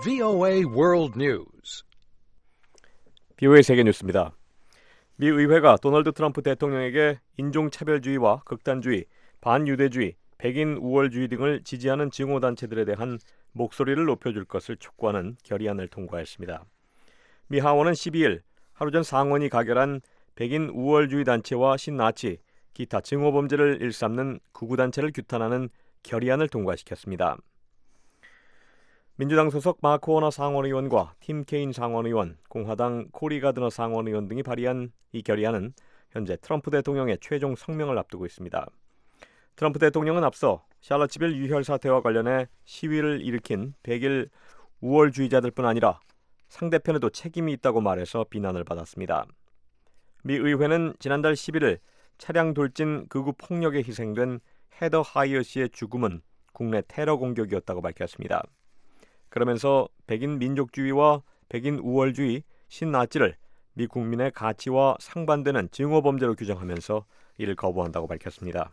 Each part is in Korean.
VOA World News. VOA 세계 뉴스입니다. 미 의회가 도널드 트럼프 대통령에게 인종차별주의와 극단주의, 반유대주의, 백인 우월주의 등을 지지하는 증오단체들에 대한 목소리를 높여줄 것을 촉구하는 결의안을 통과했습니다. 미 하원은 12일 하루 전 상원이 가결한 백인 우월주의 단체와 신나치, 기타 증오범죄를 일삼는 극우단체를 규탄하는 결의안을 통과시켰습니다. 민주당 소속 마크 워너 상원의원과 팀 케인 상원의원, 공화당 코리 가드너 상원의원 등이 발의한 이 결의안은 현재 트럼프 대통령의 최종 성명을 앞두고 있습니다. 트럼프 대통령은 앞서 샬럿츠빌 유혈 사태와 관련해 시위를 일으킨 백인 우월주의자들뿐 아니라 상대편에도 책임이 있다고 말해서 비난을 받았습니다. 미 의회는 지난달 11일 차량 돌진 극우 폭력에 희생된 헤더 하이어 씨의 죽음은 국내 테러 공격이었다고 밝혔습니다. 그러면서 백인 민족주의와 백인 우월주의, 신나치를 미 국민의 가치와 상반되는 증오범죄로 규정하면서 이를 거부한다고 밝혔습니다.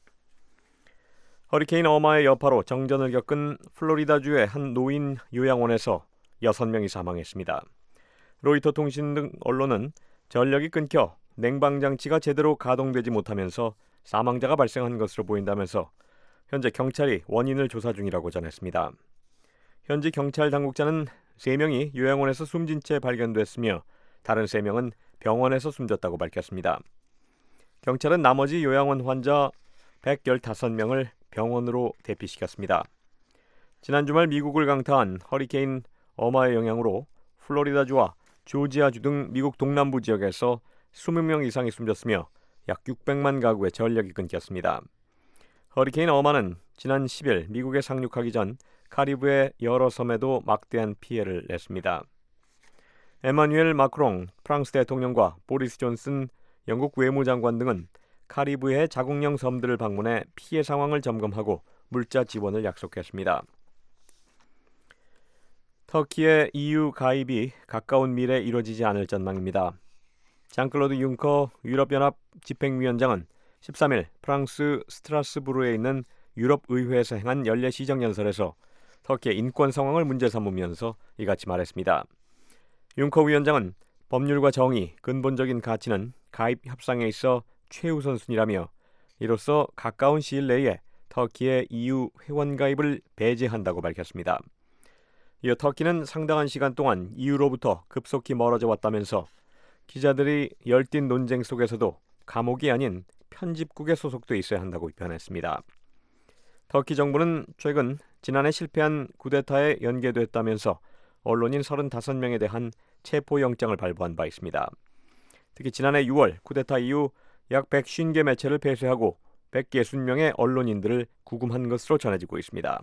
허리케인 어마의 여파로 정전을 겪은 플로리다주의 한 노인 요양원에서 6명이 사망했습니다. 로이터 통신 등 언론은 전력이 끊겨 냉방장치가 제대로 가동되지 못하면서 사망자가 발생한 것으로 보인다면서 현재 경찰이 원인을 조사 중이라고 전했습니다. 현지 경찰 당국자는 3명이 요양원에서 숨진 채 발견됐으며 다른 3명은 병원에서 숨졌다고 밝혔습니다. 경찰은 나머지 요양원 환자 115명을 병원으로 대피시켰습니다. 지난 주말 미국을 강타한 허리케인 어마의 영향으로 플로리다주와 조지아주 등 미국 동남부 지역에서 20명 이상이 숨졌으며 약 600만 가구의 전력이 끊겼습니다. 허리케인 어마는 지난 10일 미국에 상륙하기 전 카리브해 여러 섬에도 막대한 피해를 냈습니다. 에마뉴엘 마크롱 프랑스 대통령과 보리스 존슨 영국 외무장관 등은 카리브해 자국령 섬들을 방문해 피해 상황을 점검하고 물자 지원을 약속했습니다. 터키의 EU 가입이 가까운 미래에 이루어지지 않을 전망입니다. 장클로드 융커 유럽연합 집행위원장은 13일 프랑스 스트라스부르에 있는 유럽의회에서 행한 연례 시정연설에서 터키의 인권 상황을 문제 삼으면서 이같이 말했습니다. 융커 위원장은 법률과 정의, 근본적인 가치는 가입 협상에 있어 최우선순위라며 이로써 가까운 시일 내에 터키의 EU 회원 가입을 배제한다고 밝혔습니다. 이어 터키는 상당한 시간 동안 EU로부터 급속히 멀어져 왔다면서 기자들이 열띤 논쟁 속에서도 감옥이 아닌 편집국에 소속돼 있어야 한다고 비판했습니다. 터키 정부는 최근 지난해 실패한 쿠데타에 연계됐다면서 언론인 35명에 대한 체포영장을 발부한 바 있습니다. 특히 지난해 6월 쿠데타 이후 약 150개 매체를 폐쇄하고 160명의 언론인들을 구금한 것으로 전해지고 있습니다.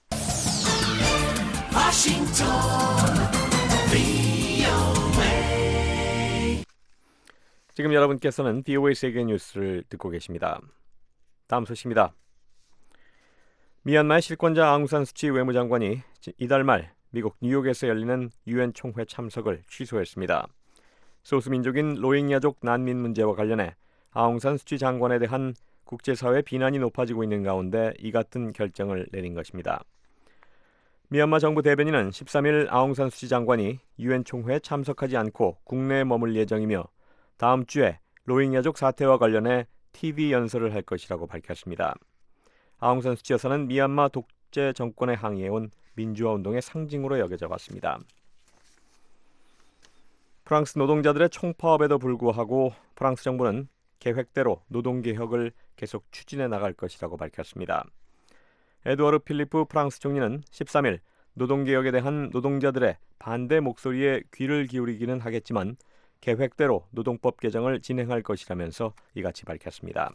지금 여러분께서는 VOA 세계 뉴스를 듣고 계십니다. 다음 소식입니다. 미얀마의 실권자 앙산 수치 외무장관이 이달 말 미국 뉴욕에서 열리는 유엔 총회 참석을 취소했습니다. 소수민족인 로힝야족 난민 문제와 관련해 아웅산 수치 장관에 대한 국제사회 비난이 높아지고 있는 가운데 이 같은 결정을 내린 것입니다. 미얀마 정부 대변인은 13일 아웅산 수치 장관이 유엔 총회에 참석하지 않고 국내에 머물 예정이며 다음 주에 로힝야족 사태와 관련해 TV 연설을 할 것이라고 밝혔습니다. 아웅산 수치 여사는 미얀마 독재 정권에 항의해온 민주화 운동의 상징으로 여겨져 왔습니다. 프랑스 노동자들의 총파업에도 불구하고 프랑스 정부는 계획대로 노동개혁을 계속 추진해 나갈 것이라고 밝혔습니다. 에드워르 필리프 프랑스 총리는 13일 노동개혁에 대한 노동자들의 반대 목소리에 귀를 기울이기는 하겠지만 계획대로 노동법 개정을 진행할 것이라면서 이같이 밝혔습니다.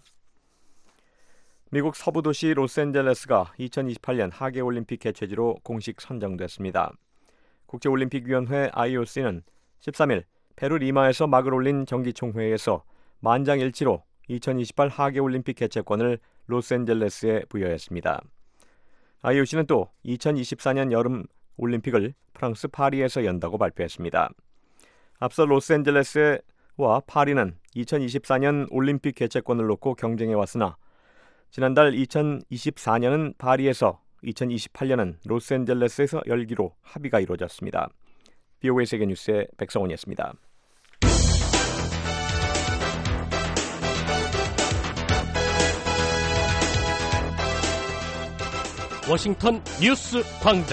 미국 서부 도시 로스앤젤레스가 2028년 하계올림픽 개최지로 공식 선정됐습니다. 국제올림픽위원회 IOC는 13일 페루 리마에서 막을 올린 정기총회에서 만장일치로 2028 하계올림픽 개최권을 로스앤젤레스에 부여했습니다. IOC는 또 2024년 여름 올림픽을 프랑스 파리에서 연다고 발표했습니다. 앞서 로스앤젤레스와 파리는 2024년 올림픽 개최권을 놓고 경쟁해왔으나 지난달 2024년은 파리에서 2028년은 로스앤젤레스에서 열기로 합의가 이루어졌습니다. VOA 세계뉴스의 백성원이었습니다. 워싱턴 뉴스 광장.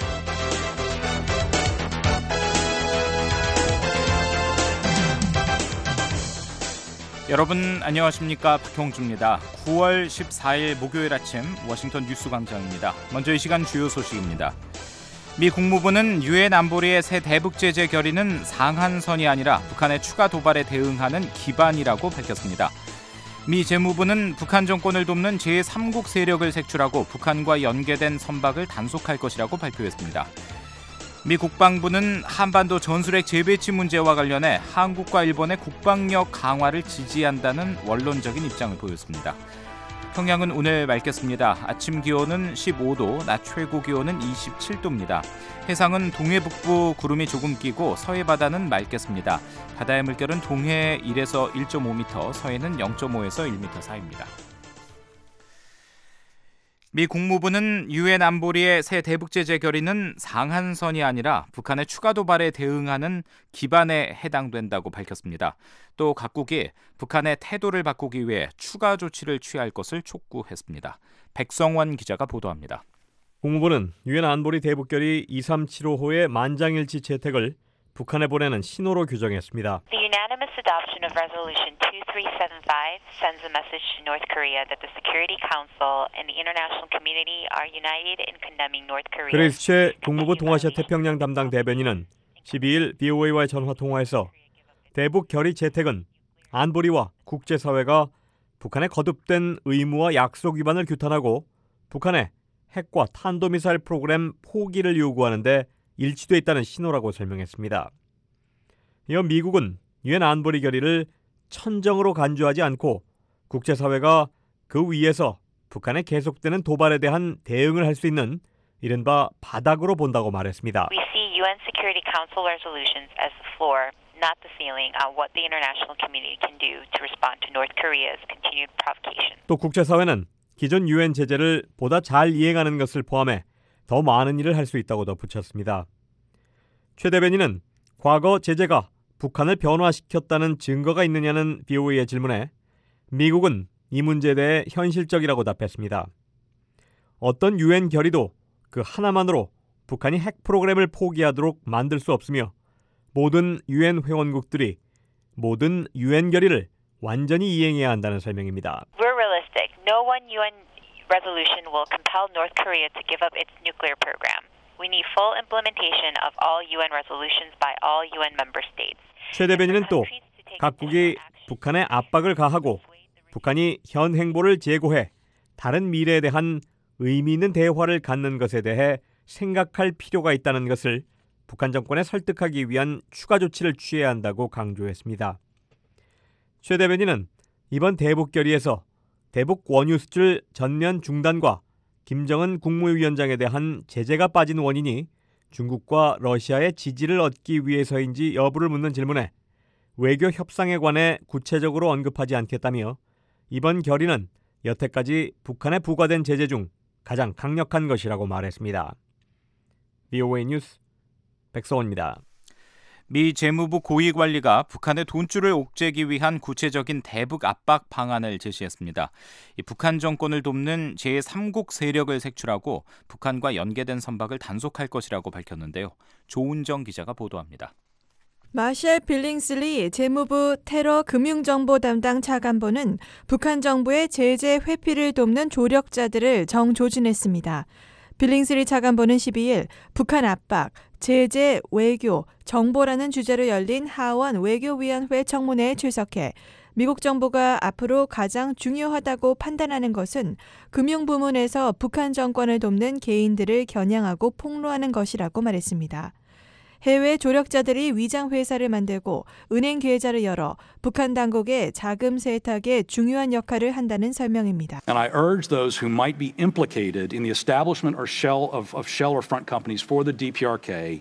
여러분 안녕하십니까? 박형주입니다. 9월 14일 목요일 아침 워싱턴 뉴스 광장입니다. 먼저 이 시간 주요 소식입니다. 미 국무부는 유엔 안보리의 새 대북 제재 결의는 상한선이 아니라 북한의 추가 도발에 대응하는 기반이라고 밝혔습니다. 미 재무부는 북한 정권을 돕는 제3국 세력을 색출하고 북한과 연계된 선박을 단속할 것이라고 발표했습니다. 미 국방부는 한반도 전술핵 재배치 문제와 관련해 한국과 일본의 국방력 강화를 지지한다는 원론적인 입장을 보였습니다. 평양은 오늘 맑겠습니다. 아침 기온은 15도, 낮 최고 기온은 27도입니다. 해상은 동해북부 구름이 조금 끼고 서해 바다는 맑겠습니다. 바다의 물결은 동해 1에서 1.5m, 서해는 0.5에서 1m 사이입니다. 미 국무부는 유엔 안보리의 새 대북 제재 결의는 상한선이 아니라 북한의 추가 도발에 대응하는 기반에 해당된다고 밝혔습니다. 또 각국이 북한의 태도를 바꾸기 위해 추가 조치를 취할 것을 촉구했습니다. 백성원 기자가 보도합니다. 국무부는 유엔 안보리 대북 결의 2375호의 만장일치 채택을 북한에 보내는 신호로 규정했습니다. The unanimous adoption of Resolution 2375 sends a message to North Korea that the Security Council and the international community are united in condemning North Korea. 그레이스 채 국무부 동아시아 태평양 담당 대변인은 12일 BOA와의 전화 통화에서 대북 결의 채택은 안보리와 국제사회가 북한의 거듭된 의무와 약속 위반을 규탄하고 북한의 핵과 탄도미사일 프로그램 포기를 요구하는 데 일치돼 있다는 신호라고 설명했습니다. 이어 미국은 유엔 안보리 결의를 천정으로 간주하지 않고 국제사회가 그 위에서 북한의 계속되는 도발에 대한 대응을 할 수 있는 이른바 바닥으로 본다고 말했습니다. We see UN Security Council resolutions as the floor, not the ceiling on what the international community can do to respond to North Korea's continued provocation. 또 국제사회는 기존 유엔 제재를 보다 잘 이행하는 것을 포함해 더 많은 일을 할 수 있다고 덧붙였습니다. 최 대변인은 과거 제재가 북한을 변화시켰다는 증거가 있느냐는 BOA의 질문에 미국은 이 문제에 대해 현실적이라고 답했습니다. 어떤 유엔 결의도 그 하나만으로 북한이 핵 프로그램을 포기하도록 만들 수 없으며 모든 유엔 회원국들이 모든 유엔 결의를 완전히 이행해야 한다는 설명입니다. We're realistic. No one UN resolution will compel North Korea to give up its nuclear program. We need full implementation of all UN resolutions by all UN member states. 최 대변인은 또 각국이 북한에 압박을 가하고 북한이 현 행보를 재고해 다른 미래에 대한 의미 있는 대화를 갖는 것에 대해 생각할 필요가 있다는 것을 북한 정권에 설득하기 위한 추가 조치를 취해야 한다고 강조했습니다. 최 대변인은 이번 대북 결의에서 대북 원유 수출 전면 중단과 김정은 국무위원장에 대한 제재가 빠진 원인이 중국과 러시아의 지지를 얻기 위해서인지 여부를 묻는 질문에 외교 협상에 관해 구체적으로 언급하지 않겠다며 이번 결의는 여태까지 북한에 부과된 제재 중 가장 강력한 것이라고 말했습니다. VOA 뉴스 백성원입니다. 미 재무부 고위관리가 북한의 돈줄을 옥죄기 위한 구체적인 대북 압박 방안을 제시했습니다. 이 북한 정권을 돕는 제3국 세력을 색출하고 북한과 연계된 선박을 단속할 것이라고 밝혔는데요. 조은정 기자가 보도합니다. 마샬 빌링슬리 재무부 테러 금융정보 담당 차관보는 북한 정부의 제재 회피를 돕는 조력자들을 정조준했습니다. 빌링슬리 차관보는 12일 북한 압박, 제재, 외교, 정보라는 주제로 열린 하원 외교위원회 청문회에 출석해 미국 정부가 앞으로 가장 중요하다고 판단하는 것은 금융부문에서 북한 정권을 돕는 개인들을 겨냥하고 폭로하는 것이라고 말했습니다. 해외 조력자들이 위장회사를 만들고 은행 계좌를 열어 북한 당국의 자금 세탁에 중요한 역할을 한다는 설명입니다. And I urge those who might be implicated in the establishment or shell or front companies for the DPRK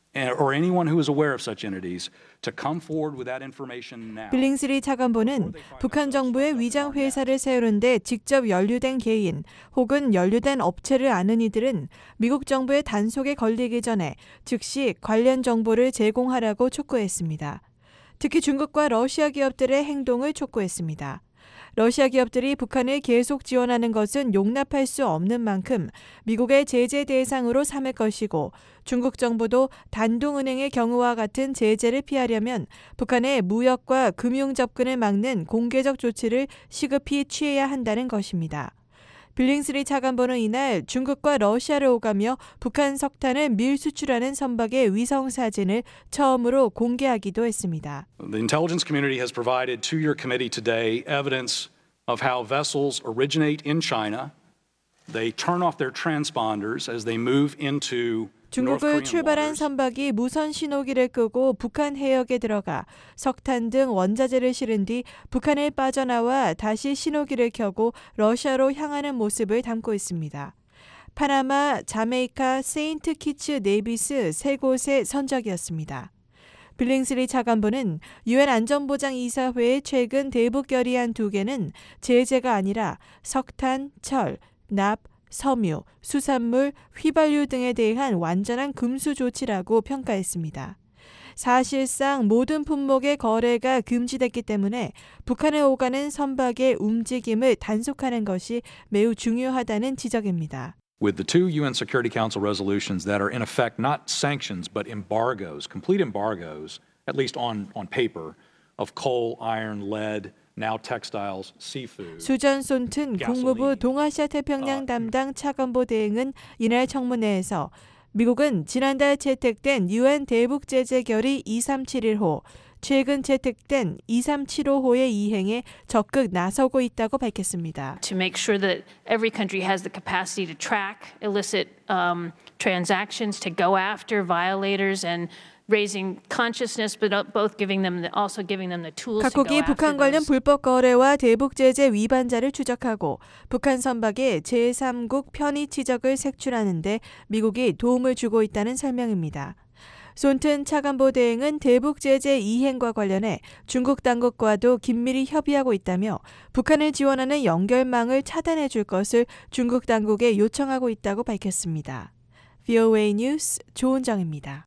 or anyone who is aware of such entities to come forward with that information now. 빌링스리 차관보는 북한 정부의 위장 회사를 세우는데 직접 연루된 개인 혹은 연루된 업체를 아는 이들은 미국 정부의 단속에 걸리기 전에 즉시 관련 정보를 제공하라고 촉구했습니다. 특히 중국과 러시아 기업들의 행동을 촉구했습니다. 러시아 기업들이 북한을 계속 지원하는 것은 용납할 수 없는 만큼 미국의 제재 대상으로 삼을 것이고 중국 정부도 단둥은행의 경우와 같은 제재를 피하려면 북한의 무역과 금융 접근을 막는 공개적 조치를 시급히 취해야 한다는 것입니다. 빌링스리 차관보는 이날 중국과 러시아를 오가며 북한 석탄을 밀수출하는 선박의 위성 사진을 처음으로 공개하기도 했습니다. The intelligence community has provided to your committee today evidence of how vessels originate in China. They turn off their transponders as they move into 중국을 출발한 선박이 무선 신호기를 끄고 북한 해역에 들어가 석탄 등 원자재를 실은 뒤 북한을 빠져나와 다시 신호기를 켜고 러시아로 향하는 모습을 담고 있습니다. 파나마, 자메이카, 세인트 키츠 네비스 세 곳의 선적이었습니다. 빌링스리 차관보는 유엔 안전보장이사회의 최근 대북 결의안 2개는 제재가 아니라 석탄, 철, 납, 섬유, 수산물, 휘발유 등에 대한 완전한 금수 조치라고 평가했습니다. 사실상 모든 품목의 거래가 금지됐기 때문에 북한에 오가는 선박의 움직임을 단속하는 것이 매우 중요하다는 지적입니다. With the two UN Security Council resolutions that are in effect not sanctions but embargoes, complete embargoes, at least on paper, of coal, iron, lead, now textiles, seafood. 수전 손튼 국무부 동아시아 태평양 담당 차관보 대행은 이날 청문회에서 미국은 지난달 채택된 유엔 대북 제재 결의 2371호, 최근 채택된 2375호의 이행에 적극 나서고 있다고 밝혔습니다. To make sure that every country has the capacity to track illicit transactions, to go after violators and raising consciousness, but both also giving them the tools to go 각국이 after 북한 관련 those. 불법 거래와 대북 제재 위반자를 추적하고 북한 선박의 제3국 편의 지적을 색출하는 데 미국이 도움을 주고 있다는 설명입니다. 손튼 차관보 대행은 대북 제재 이행과 관련해 중국 당국과도 긴밀히 협의하고 있다며 북한을 지원하는 연결망을 차단해 줄 것을 중국 당국에 요청하고 있다고 밝혔습니다. VOA 뉴스 조은정입니다.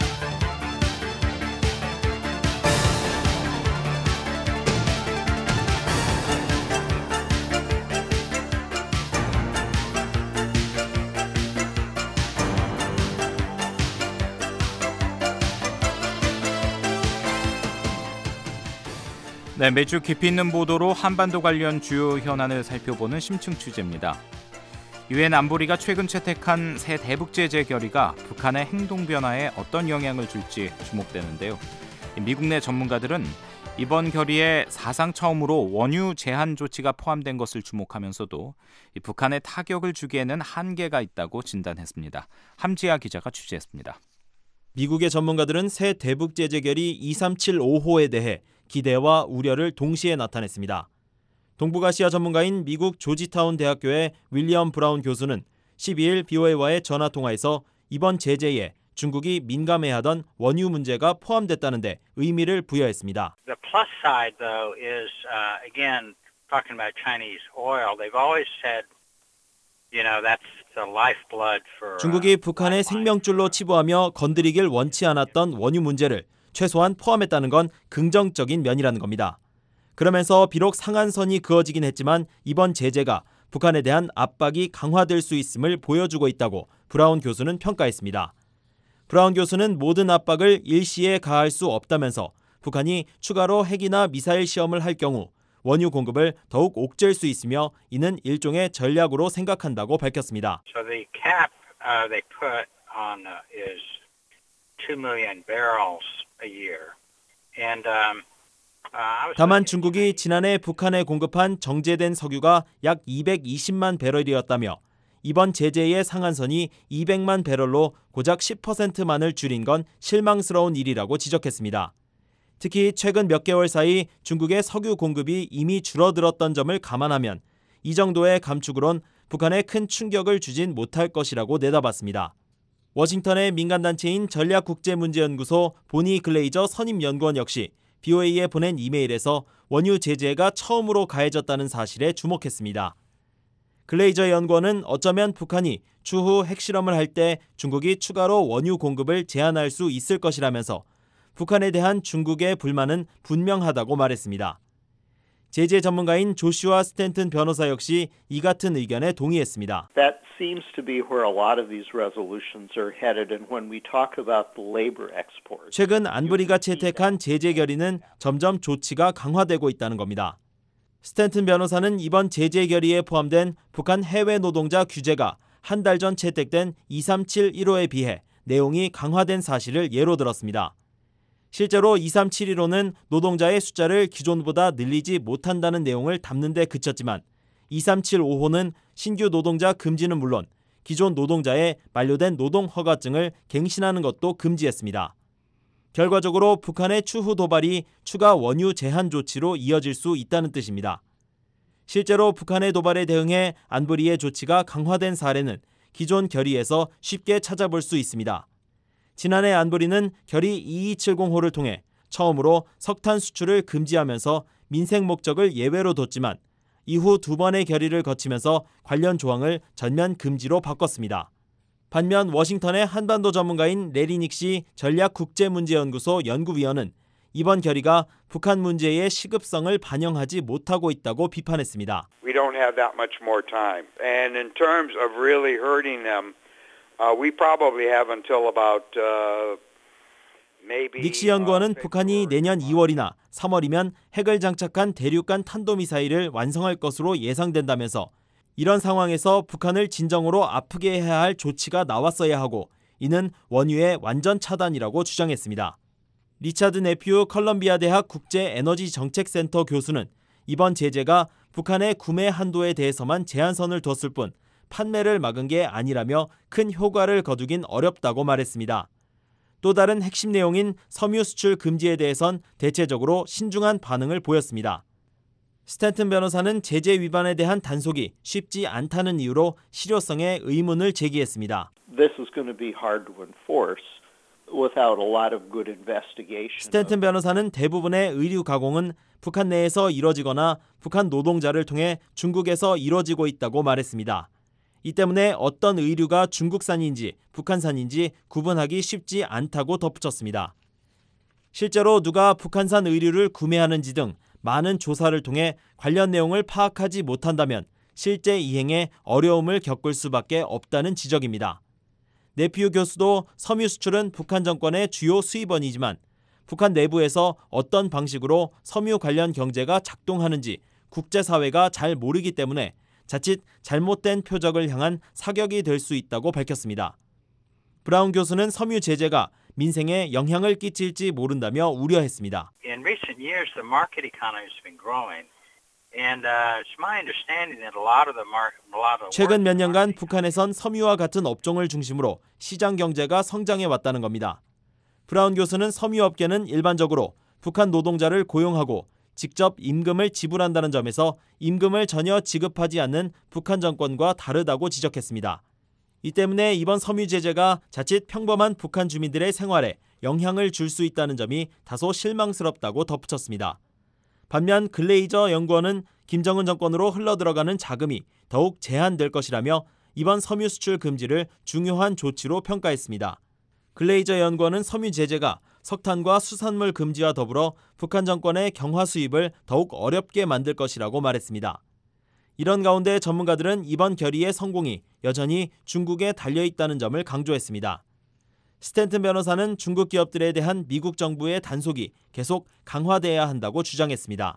네, 매주 깊이 있는 보도로 한반도 관련 주요 현안을 살펴보는 심층 취재입니다. 유엔 안보리가 최근 채택한 새 대북 제재 결의가 북한의 행동 변화에 어떤 영향을 줄지 주목되는데요. 미국 내 전문가들은 이번 결의에 사상 처음으로 원유 제한 조치가 포함된 것을 주목하면서도 북한에 타격을 주기에는 한계가 있다고 진단했습니다. 함지아 기자가 취재했습니다. 미국의 전문가들은 새 대북 제재 결의 2375호에 대해 기대와 우려를 동시에 나타냈습니다. 동북아시아 전문가인 미국 조지타운 대학교의 윌리엄 브라운 교수는 12일 BOA와의 전화통화에서 이번 제재에 중국이 민감해하던 원유 문제가 포함됐다는데 의미를 부여했습니다. The plus side, though, is again talking about Chinese oil. They've always said, that's the lifeblood for. 중국이 북한의 생명줄로 치부하며 건드리길 원치 않았던 원유 문제를 최소한 포함했다는 건 긍정적인 면이라는 겁니다. 그러면서 비록 상한선이 그어지긴 했지만 이번 제재가 북한에 대한 압박이 강화될 수 있음을 보여주고 있다고 브라운 교수는 평가했습니다. 브라운 교수는 모든 압박을 일시에 가할 수 없다면서 북한이 추가로 핵이나 미사일 시험을 할 경우 원유 공급을 더욱 옥죄일 수 있으며 이는 일종의 전략으로 생각한다고 밝혔습니다. So the cap they put on is 2 million barrels a year. And 다만 중국이 지난해 북한에 공급한 정제된 석유가 약 220만 배럴이었다며 이번 제재의 상한선이 200만 배럴로 고작 10%만을 줄인 건 실망스러운 일이라고 지적했습니다. 특히 최근 몇 개월 사이 중국의 석유 공급이 이미 줄어들었던 점을 감안하면 이 정도의 감축으론 북한에 큰 충격을 주진 못할 것이라고 내다봤습니다. 워싱턴의 민간단체인 전략국제문제연구소 보니 글레이저 선임연구원 역시 BOA에 보낸 이메일에서 원유 제재가 처음으로 가해졌다는 사실에 주목했습니다. 글레이저 연구원은 어쩌면 북한이 추후 핵실험을 할 때 중국이 추가로 원유 공급을 제한할 수 있을 것이라면서 북한에 대한 중국의 불만은 분명하다고 말했습니다. 제재 전문가인 조슈아 스탠튼 변호사 역시 이 같은 의견에 동의했습니다. That seems to be where a lot of these resolutions are headed, and when we talk about the labor exports. 최근 안보리가 채택한 제재 결의는 점점 조치가 강화되고 있다는 겁니다. 스탠튼 변호사는 이번 제재 결의에 포함된 북한 해외 노동자 규제가 한 달 전 채택된 2371호에 비해 내용이 강화된 사실을 예로 들었습니다. 실제로 2371호는 노동자의 숫자를 기존보다 늘리지 못한다는 내용을 담는 데 그쳤지만 2375호는 신규 노동자 금지는 물론 기존 노동자의 만료된 노동 허가증을 갱신하는 것도 금지했습니다. 결과적으로 북한의 추후 도발이 추가 원유 제한 조치로 이어질 수 있다는 뜻입니다. 실제로 북한의 도발에 대응해 안보리의 조치가 강화된 사례는 기존 결의에서 쉽게 찾아볼 수 있습니다. 지난해 안보리는 결의 2270호를 통해 처음으로 석탄 수출을 금지하면서 민생 목적을 예외로 뒀지만 이후 두 번의 결의를 거치면서 관련 조항을 전면 금지로 바꿨습니다. 반면 워싱턴의 한반도 전문가인 레리 닉시 전략국제문제연구소 연구위원은 이번 결의가 북한 문제의 시급성을 반영하지 못하고 있다고 비판했습니다. We don't have that much more time. And in terms of really hurting them, we probably have until about maybe. 닉시 연구원은 북한이 내년 2월이나 3월이면 핵을 장착한 대륙간 탄도미사일을 완성할 것으로 예상된다면서 이런 상황에서 북한을 진정으로 아프게 해야 할 조치가 나왔어야 하고 이는 원유의 완전 차단이라고 주장했습니다. 리차드 네퓨 컬럼비아 대학 국제에너지정책센터 교수는 이번 제재가 북한의 구매 한도에 대해서만 제한선을 뒀을 뿐 판매를 막은 게 아니라며 큰 효과를 거두긴 어렵다고 말했습니다. 또 다른 핵심 내용인 섬유 수출 금지에 대해선 대체적으로 신중한 반응을 보였습니다. 스탠튼 변호사는 제재 위반에 대한 단속이 쉽지 않다는 이유로 실효성에 의문을 제기했습니다. This is going to be hard to enforce without a lot of good investigation. 스탠튼 변호사는 대부분의 의류 가공은 북한 내에서 이뤄지거나 북한 노동자를 통해 중국에서 이뤄지고 있다고 말했습니다. 이 때문에 어떤 의류가 중국산인지 북한산인지 구분하기 쉽지 않다고 덧붙였습니다. 실제로 누가 북한산 의류를 구매하는지 등 많은 조사를 통해 관련 내용을 파악하지 못한다면 실제 이행에 어려움을 겪을 수밖에 없다는 지적입니다. 네피우 교수도 섬유 수출은 북한 정권의 주요 수입원이지만 북한 내부에서 어떤 방식으로 섬유 관련 경제가 작동하는지 국제사회가 잘 모르기 때문에 자칫 잘못된 표적을 향한 사격이 될 수 있다고 밝혔습니다. 브라운 교수는 섬유 제재가 민생에 영향을 끼칠지 모른다며 우려했습니다. In recent years, the market economy has been growing, and it's my understanding that a lot of 최근 몇 년간 북한에선 섬유와 같은 업종을 중심으로 시장 경제가 성장해 왔다는 겁니다. 브라운 교수는 섬유업계는 일반적으로 북한 노동자를 고용하고 직접 임금을 지불한다는 점에서 임금을 전혀 지급하지 않는 북한 정권과 다르다고 지적했습니다. 이 때문에 이번 섬유 제재가 자칫 평범한 북한 주민들의 생활에 영향을 줄 수 있다는 점이 다소 실망스럽다고 덧붙였습니다. 반면 글레이저 연구원은 김정은 정권으로 흘러들어가는 자금이 더욱 제한될 것이라며 이번 섬유 수출 금지를 중요한 조치로 평가했습니다. 글레이저 연구원은 섬유 제재가 석탄과 수산물 금지와 더불어 북한 정권의 경화 수입을 더욱 어렵게 만들 것이라고 말했습니다. 이런 가운데 전문가들은 이번 결의의 성공이 여전히 중국에 달려있다는 점을 강조했습니다. 스탠튼 변호사는 중국 기업들에 대한 미국 정부의 단속이 계속 강화돼야 한다고 주장했습니다.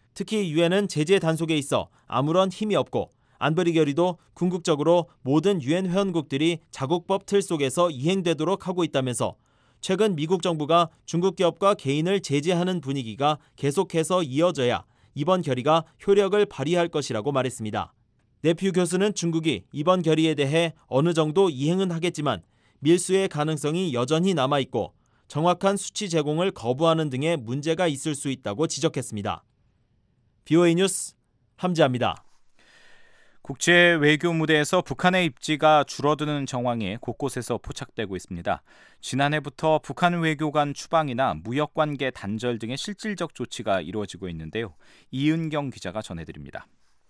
특히 유엔은 제재 단속에 있어 아무런 힘이 없고 안보리 결의도 궁극적으로 모든 유엔 회원국들이 자국법 틀 속에서 이행되도록 하고 있다면서 최근 미국 정부가 중국 기업과 개인을 제재하는 분위기가 계속해서 이어져야 이번 결의가 효력을 발휘할 것이라고 말했습니다. 네퓨 교수는 중국이 이번 결의에 대해 어느 정도 이행은 하겠지만 밀수의 가능성이 여전히 남아있고 정확한 수치 제공을 거부하는 등의 문제가 있을 수 있다고 지적했습니다. BOA 뉴스 함지아입니다. 국제 외교 무대에서 북한의 입지가 줄어드는 정황이 곳곳에서 포착되고 있습니다. 지난해부터 북한 외교 간 추방이나 무역관계 단절 등의 실질적 조치가 이루어지고 있는데요. 이은경 기자가 전해드립니다.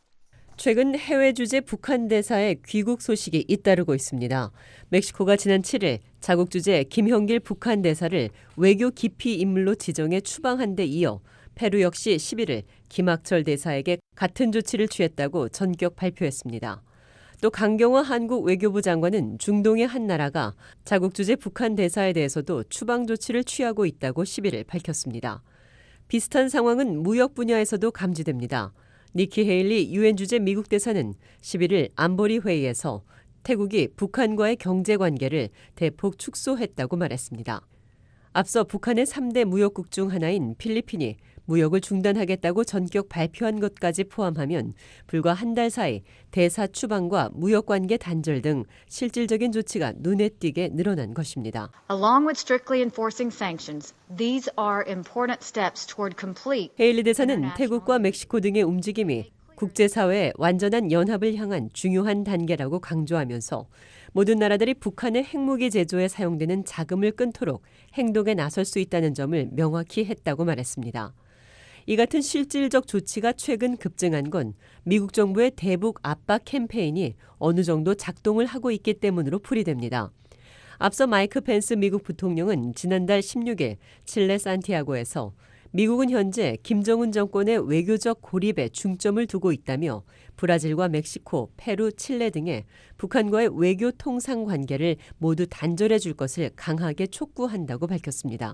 최근 해외 주재 북한 대사의 귀국 소식이 잇따르고 있습니다. 멕시코가 지난 7일 자국 주재 김형길 북한 대사를 외교 기피 인물로 지정해 추방한 데 이어 페루 역시 11일 김학철 대사에게 같은 조치를 취했다고 전격 발표했습니다. 또 강경화 한국 외교부 장관은 중동의 한 나라가 자국 주재 북한 대사에 대해서도 추방 조치를 취하고 있다고 11일 밝혔습니다. 비슷한 상황은 무역 분야에서도 감지됩니다. 니키 헤일리 유엔 주재 미국 대사는 11일 안보리 회의에서 태국이 북한과의 경제 관계를 대폭 축소했다고 말했습니다. 앞서 북한의 3대 무역국 중 하나인 필리핀이 무역을 중단하겠다고 전격 발표한 것까지 포함하면 불과 한 달 사이 대사 추방과 무역관계 단절 등 실질적인 조치가 눈에 띄게 늘어난 것입니다. Along with strictly enforcing sanctions, these are important steps toward complete. 헤일리 대사는 태국과 멕시코 등의 움직임이 국제사회의 완전한 연합을 향한 중요한 단계라고 강조하면서 모든 나라들이 북한의 핵무기 제조에 사용되는 자금을 끊도록 행동에 나설 수 있다는 점을 명확히 했다고 말했습니다. 이 같은 실질적 조치가 최근 급증한 건 미국 정부의 대북 압박 캠페인이 어느 정도 작동을 하고 있기 때문으로 풀이됩니다. 앞서 마이크 펜스 미국 부통령은 지난달 16일 칠레 산티아고에서 미국은 현재 김정은 정권의 외교적 고립에 중점을 두고 있다며 브라질과 멕시코, 페루, 칠레 등의 북한과의 외교 통상 관계를 모두 단절해 줄 것을 강하게 촉구한다고 밝혔습니다.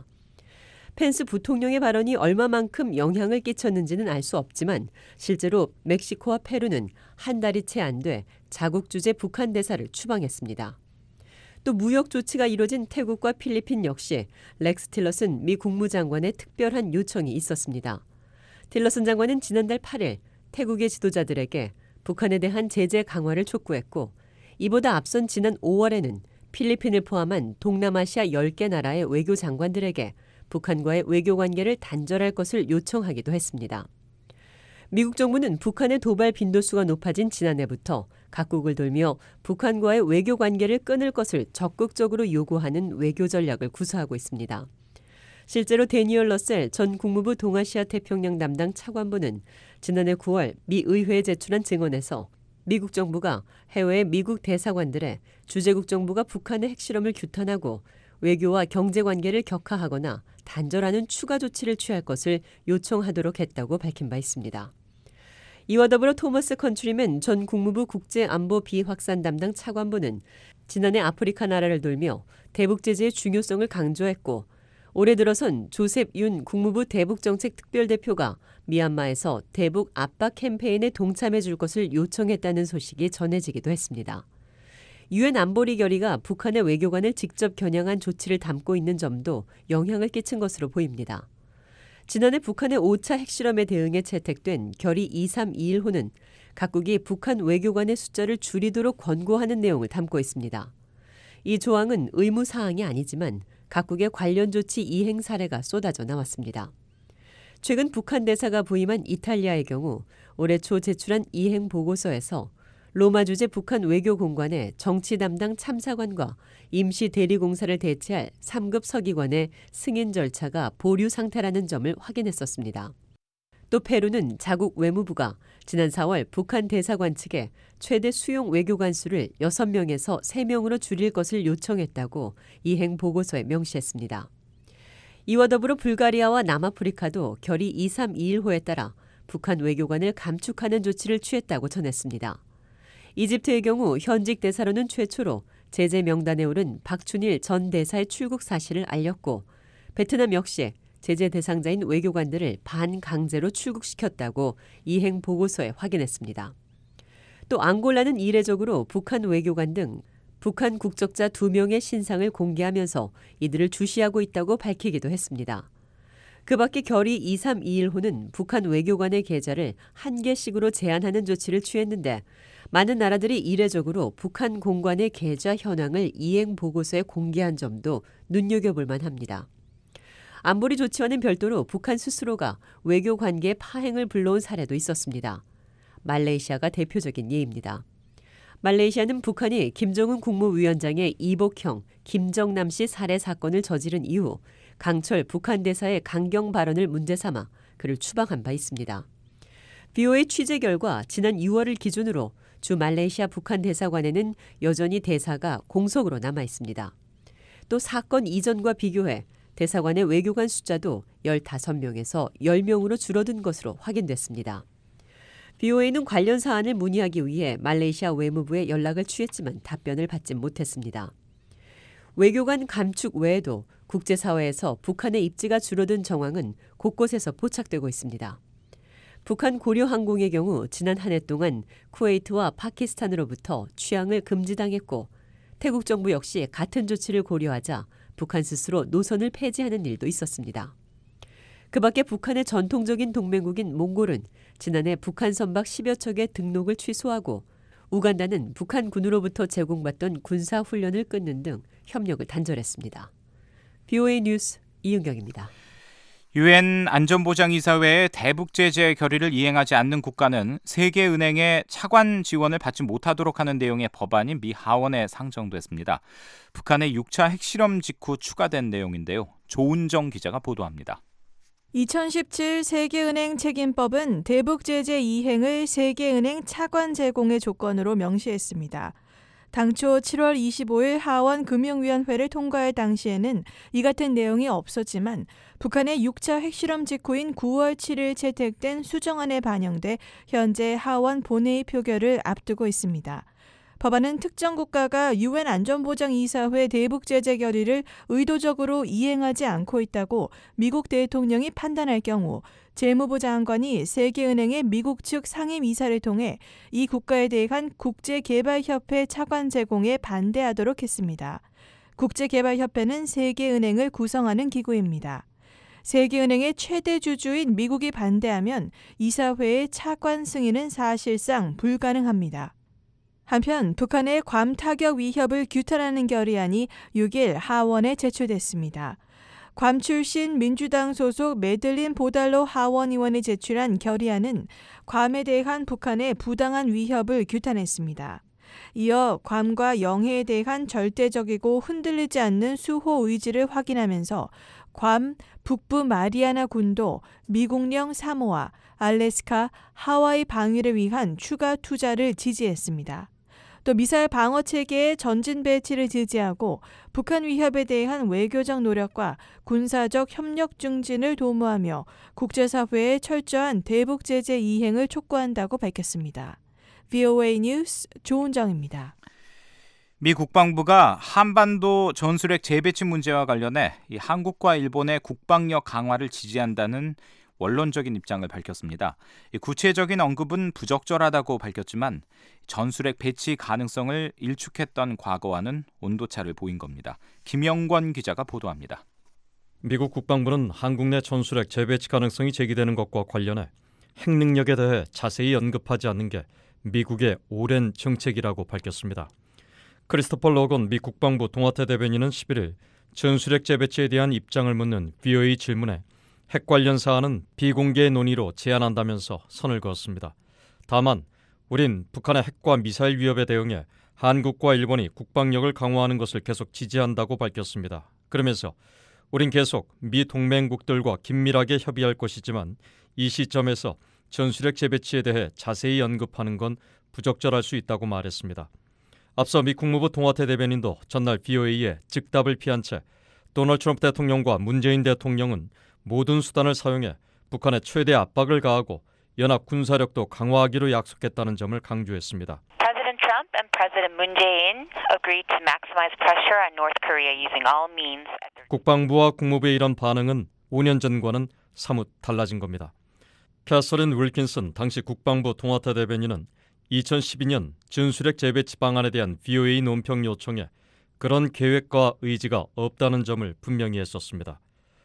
펜스 부통령의 발언이 얼마만큼 영향을 끼쳤는지는 알 수 없지만 실제로 멕시코와 페루는 한 달이 채 안 돼 자국 주재 북한 대사를 추방했습니다. 또 무역 조치가 이뤄진 태국과 필리핀 역시 렉스 틸러슨 미 국무장관의 특별한 요청이 있었습니다. 틸러슨 장관은 지난달 8일 태국의 지도자들에게 북한에 대한 제재 강화를 촉구했고 이보다 앞선 지난 5월에는 필리핀을 포함한 동남아시아 10개 나라의 외교 장관들에게 북한과의 외교 관계를 단절할 것을 요청하기도 했습니다. 미국 정부는 북한의 도발 빈도수가 높아진 지난해부터 각국을 돌며 북한과의 외교 관계를 끊을 것을 적극적으로 요구하는 외교 전략을 구사하고 있습니다. 실제로 데니얼 러셀 전 국무부 동아시아 태평양 담당 차관보는 지난해 9월 미 의회에 제출한 증언에서 미국 정부가 해외의 미국 대사관들의 주재국 정부가 북한의 핵실험을 규탄하고 외교와 경제 관계를 격화하거나 단절하는 추가 조치를 취할 것을 요청하도록 했다고 밝힌 바 있습니다. 이와 더불어 토머스 컨트리맨 전 국무부 국제안보 비확산 담당 차관보는 지난해 아프리카 나라를 돌며 대북 제재의 중요성을 강조했고 올해 들어선 조셉 윤 국무부 대북정책 특별대표가 미얀마에서 대북 압박 캠페인에 동참해 줄 것을 요청했다는 소식이 전해지기도 했습니다. 유엔 안보리 결의가 북한의 외교관을 직접 겨냥한 조치를 담고 있는 점도 영향을 끼친 것으로 보입니다. 지난해 북한의 5차 핵실험에 대응해 채택된 결의 2321호는 각국이 북한 외교관의 숫자를 줄이도록 권고하는 내용을 담고 있습니다. 이 조항은 의무 사항이 아니지만 각국의 관련 조치 이행 사례가 쏟아져 나왔습니다. 최근 북한 대사가 부임한 이탈리아의 경우 올해 초 제출한 이행 보고서에서 로마 주재 북한 외교공관의 정치 담당 참사관과 임시 대리공사를 대체할 3급 서기관의 승인 절차가 보류 상태라는 점을 확인했었습니다. 또 페루는 자국 외무부가 지난 4월 북한 대사관 측에 최대 수용 외교관 수를 6명에서 3명으로 줄일 것을 요청했다고 이행 보고서에 명시했습니다. 이와 더불어 불가리아와 남아프리카도 결의 2321호에 따라 북한 외교관을 감축하는 조치를 취했다고 전했습니다. 이집트의 경우 현직 대사로는 최초로 제재 명단에 오른 박춘일 전 대사의 출국 사실을 알렸고 베트남 역시 제재 대상자인 외교관들을 반강제로 출국시켰다고 이행 보고서에 확인했습니다. 또 앙골라는 이례적으로 북한 외교관 등 북한 국적자 2명의 신상을 공개하면서 이들을 주시하고 있다고 밝히기도 했습니다. 그 밖에 결의 2321호는 북한 외교관의 계좌를 1개씩으로 제한하는 조치를 취했는데 많은 나라들이 이례적으로 북한 공관의 계좌 현황을 이행 보고서에 공개한 점도 눈여겨볼 만합니다. 안보리 조치와는 별도로 북한 스스로가 외교 관계의 파행을 불러온 사례도 있었습니다. 말레이시아가 대표적인 예입니다. 말레이시아는 북한이 김정은 국무위원장의 이복형 김정남 씨 살해 사건을 저지른 이후 강철 북한 대사의 강경 발언을 문제 삼아 그를 추방한 바 있습니다. VOA 취재 결과 지난 6월을 기준으로 주 말레이시아 북한 대사관에는 여전히 대사가 공석으로 남아 있습니다. 또 사건 이전과 비교해 대사관의 외교관 숫자도 15명에서 10명으로 줄어든 것으로 확인됐습니다. VOA는 관련 사안을 문의하기 위해 말레이시아 외무부에 연락을 취했지만 답변을 받지 못했습니다. 외교관 감축 외에도 국제사회에서 북한의 입지가 줄어든 정황은 곳곳에서 포착되고 있습니다. 북한 고려항공의 경우 지난 한 해 동안 쿠웨이트와 파키스탄으로부터 취항을 금지당했고 태국 정부 역시 같은 조치를 고려하자 북한 스스로 노선을 폐지하는 일도 있었습니다. 그 밖에 북한의 전통적인 동맹국인 몽골은 지난해 북한 선박 10여 척의 등록을 취소하고 우간다는 북한군으로부터 제공받던 군사훈련을 끊는 등 협력을 단절했습니다. VOA 뉴스 이윤경입니다. 유엔 안전보장이사회의 대북 제재 결의를 이행하지 않는 국가는 세계은행의 차관 지원을 받지 못하도록 하는 내용의 법안이 미 하원에 상정됐습니다. 북한의 6차 핵실험 직후 추가된 내용인데요. 조은정 기자가 보도합니다. 2017 세계은행 책임법은 대북 제재 이행을 세계은행 차관 제공의 조건으로 명시했습니다. 당초 7월 25일 하원 금융위원회를 통과할 당시에는 이 같은 내용이 없었지만 북한의 6차 핵실험 직후인 9월 7일 채택된 수정안에 반영돼 현재 하원 본회의 표결을 앞두고 있습니다. 법안은 특정 국가가 유엔 안전보장이사회 대북 제재 결의를 의도적으로 이행하지 않고 있다고 미국 대통령이 판단할 경우 재무부 장관이 세계은행의 미국 측 상임이사를 통해 이 국가에 대한 국제개발협회 차관 제공에 반대하도록 했습니다. 국제개발협회는 세계은행을 구성하는 기구입니다. 세계은행의 최대 주주인 미국이 반대하면 이사회의 차관 승인은 사실상 불가능합니다. 한편 북한의 괌 타격 위협을 규탄하는 결의안이 6일 하원에 제출됐습니다. 괌 출신 민주당 소속 매들린 보달로 하원의원이 제출한 결의안은 괌에 대한 북한의 부당한 위협을 규탄했습니다. 이어 괌과 영해에 대한 절대적이고 흔들리지 않는 수호 의지를 확인하면서 괌, 북부 마리아나 군도, 미국령 사모아, 알래스카, 하와이 방위를 위한 추가 투자를 지지했습니다. 또 미사일 방어 체계의 전진 배치를 지지하고 북한 위협에 대한 외교적 노력과 군사적 협력 증진을 도모하며 국제사회의 철저한 대북 제재 이행을 촉구한다고 밝혔습니다. VOA 뉴스 조은정입니다. 미 국방부가 한반도 전술핵 재배치 문제와 관련해 한국과 일본의 국방력 강화를 지지한다는 원론적인 입장을 밝혔습니다. 구체적인 언급은 부적절하다고 밝혔지만 전술핵 배치 가능성을 일축했던 과거와는 온도차를 보인 겁니다. 김영권 기자가 보도합니다. 미국 국방부는 한국 내 전술핵 재배치 가능성이 제기되는 것과 관련해 핵 능력에 대해 자세히 언급하지 않는 게 미국의 오랜 정책이라고 밝혔습니다. 크리스토퍼 로건 미 국방부 동아태 대변인은 11일 전술핵 재배치에 대한 입장을 묻는 VOA 질문에 핵 관련 사안은 비공개 논의로 제한한다면서 선을 그었습니다. 다만 우린 북한의 핵과 미사일 위협에 대응해 한국과 일본이 국방력을 강화하는 것을 계속 지지한다고 밝혔습니다. 그러면서 우린 계속 미 동맹국들과 긴밀하게 협의할 것이지만 이 시점에서 전술핵 재배치에 대해 자세히 언급하는 건 부적절할 수 있다고 말했습니다. 앞서 미 국무부 동아태 대변인도 전날 VOA에 즉답을 피한 채 도널드 트럼프 대통령과 문재인 대통령은 모든 수단을 사용해 북한에 최대 압박을 가하고 연합 군사력도 강화하기로 약속했다는 점을 강조했습니다. President Trump and President Moon Jae-in agreed to maximize pressure on North Korea using all means. 국방부와 국무부의 이런 반응은 5년 전과는 사뭇 달라진 겁니다. 캐서린 윌킨슨 당시 국방부 동아태 대변인은 2012년 전술핵 재배치 방안에 대한 VOA 논평 요청에 그런 계획과 의지가 없다는 점을 분명히 했었습니다.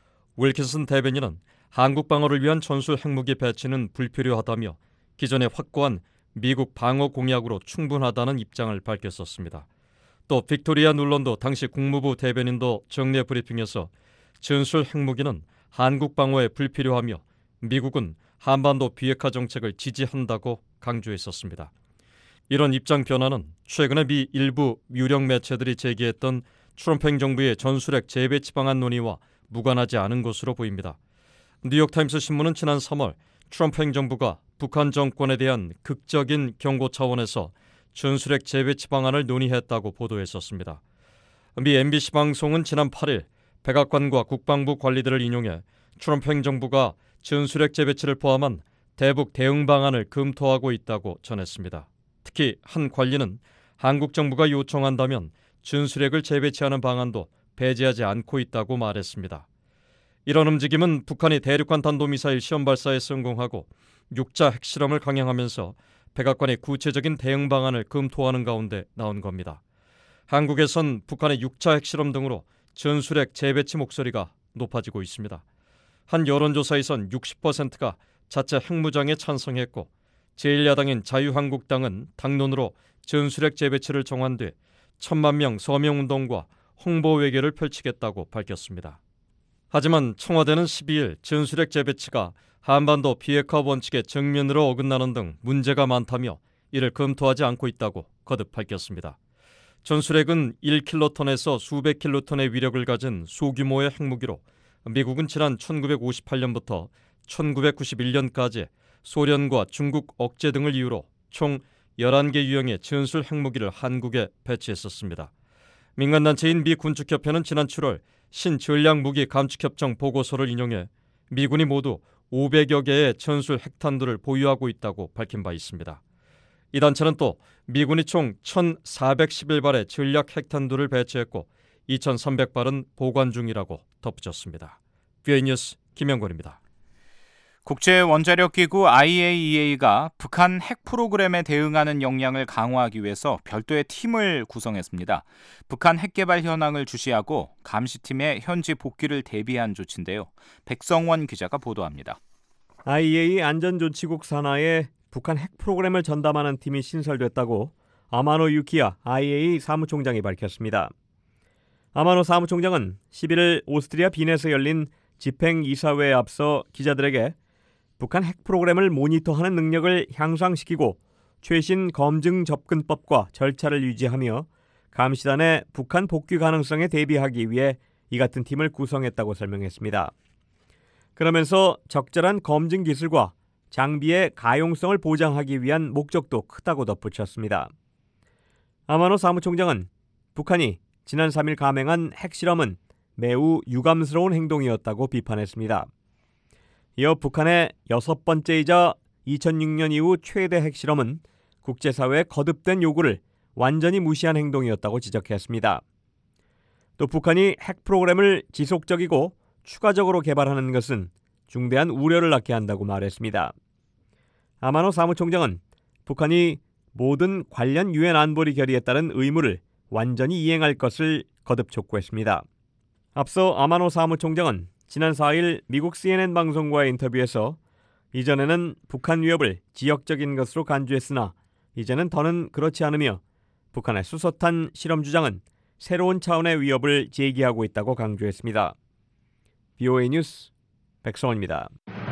윌킨슨 대변인은 한국 방어를 위한 전술 핵무기 배치는 불필요하다며 기존의 확고한 미국 방어 공약으로 충분하다는 입장을 밝혔었습니다. 또 빅토리아 눌런도 당시 국무부 대변인도 정례 브리핑에서 전술 핵무기는 한국 방어에 불필요하며 미국은 한반도 비핵화 정책을 지지한다고 강조했었습니다. 이런 입장 변화는 최근에 미 일부 유력 매체들이 제기했던 트럼프 행정부의 전술핵 재배치 방안 논의와 무관하지 않은 것으로 보입니다. 뉴욕타임스 신문은 지난 3월 트럼프 행정부가 북한 정권에 대한 극적인 경고 차원에서 전술핵 재배치 방안을 논의했다고 보도했었습니다. 미 MBC 방송은 지난 8일 백악관과 국방부 관리들을 인용해 트럼프 행정부가 전술핵 재배치를 포함한 대북 대응 방안을 검토하고 있다고 전했습니다. 특히 한 관리는 한국 정부가 요청한다면 전술핵을 재배치하는 방안도 배제하지 않고 있다고 말했습니다. 이런 움직임은 북한이 대륙간 탄도미사일 시험 발사에 성공하고 육자 핵실험을 강행하면서 백악관의 구체적인 대응 방안을 검토하는 가운데 나온 겁니다. 한국에선 북한의 육자 핵실험 등으로 전술핵 재배치 목소리가 높아지고 있습니다. 한 여론조사에선 60%가 자체 핵무장에 찬성했고 제1야당인 자유한국당은 당론으로 전술핵 재배치를 정한 뒤 1,000만 명 서명운동과 홍보 외교를 펼치겠다고 밝혔습니다. 하지만 청와대는 12일 전술핵 재배치가 한반도 비핵화 원칙에 정면으로 어긋나는 등 문제가 많다며 이를 검토하지 않고 있다고 거듭 밝혔습니다. 전술핵은 1킬로톤에서 수백 킬로톤의 위력을 가진 소규모의 핵무기로 미국은 지난 1958년부터 1991년까지 소련과 중국 억제 등을 이유로 총 11개 유형의 전술 핵무기를 한국에 배치했었습니다. 민간단체인 미 군축협회는 지난 7월 신전략무기 감축협정 보고서를 인용해 미군이 모두 500여 개의 전술 핵탄두를 보유하고 있다고 밝힌 바 있습니다. 이 단체는 또 미군이 총 1,411발의 전략 핵탄두를 배치했고 2,300발은 보관 중이라고 덧붙였습니다. 뷰에이 뉴스 김영권입니다. 국제원자력기구 IAEA가 북한 핵 프로그램에 대응하는 역량을 강화하기 위해서 별도의 팀을 구성했습니다. 북한 핵 개발 현황을 주시하고 감시팀의 현지 복귀를 대비한 조치인데요. 백성원 기자가 보도합니다. IAEA 안전조치국 산하에 북한 핵 프로그램을 전담하는 팀이 신설됐다고 아마노 유키야 IAEA 사무총장이 밝혔습니다. 아마노 사무총장은 11일 오스트리아 빈에서 열린 집행이사회에 앞서 기자들에게 북한 핵 프로그램을 모니터하는 능력을 향상시키고 최신 검증 접근법과 절차를 유지하며 감시단의 북한 복귀 가능성에 대비하기 위해 이 같은 팀을 구성했다고 설명했습니다. 그러면서 적절한 검증 기술과 장비의 가용성을 보장하기 위한 목적도 크다고 덧붙였습니다. 아마노 사무총장은 북한이 지난 3일 감행한 핵실험은 매우 유감스러운 행동이었다고 비판했습니다. 이어 북한의 6번째이자 2006년 이후 최대 핵실험은 국제사회의 거듭된 요구를 완전히 무시한 행동이었다고 지적했습니다. 또 북한이 핵 프로그램을 지속적이고 추가적으로 개발하는 것은 중대한 우려를 낳게 한다고 말했습니다. 아마노 사무총장은 북한이 모든 관련 유엔 안보리 결의에 따른 의무를 완전히 이행할 것을 거듭 촉구했습니다. 앞서 아마노 사무총장은 지난 4일 미국 CNN 방송과의 인터뷰에서 이전에는 북한 위협을 지역적인 것으로 간주했으나 이제는 더는 그렇지 않으며 북한의 수소탄 실험 주장은 새로운 차원의 위협을 제기하고 있다고 강조했습니다. BOA 뉴스 백성원입니다.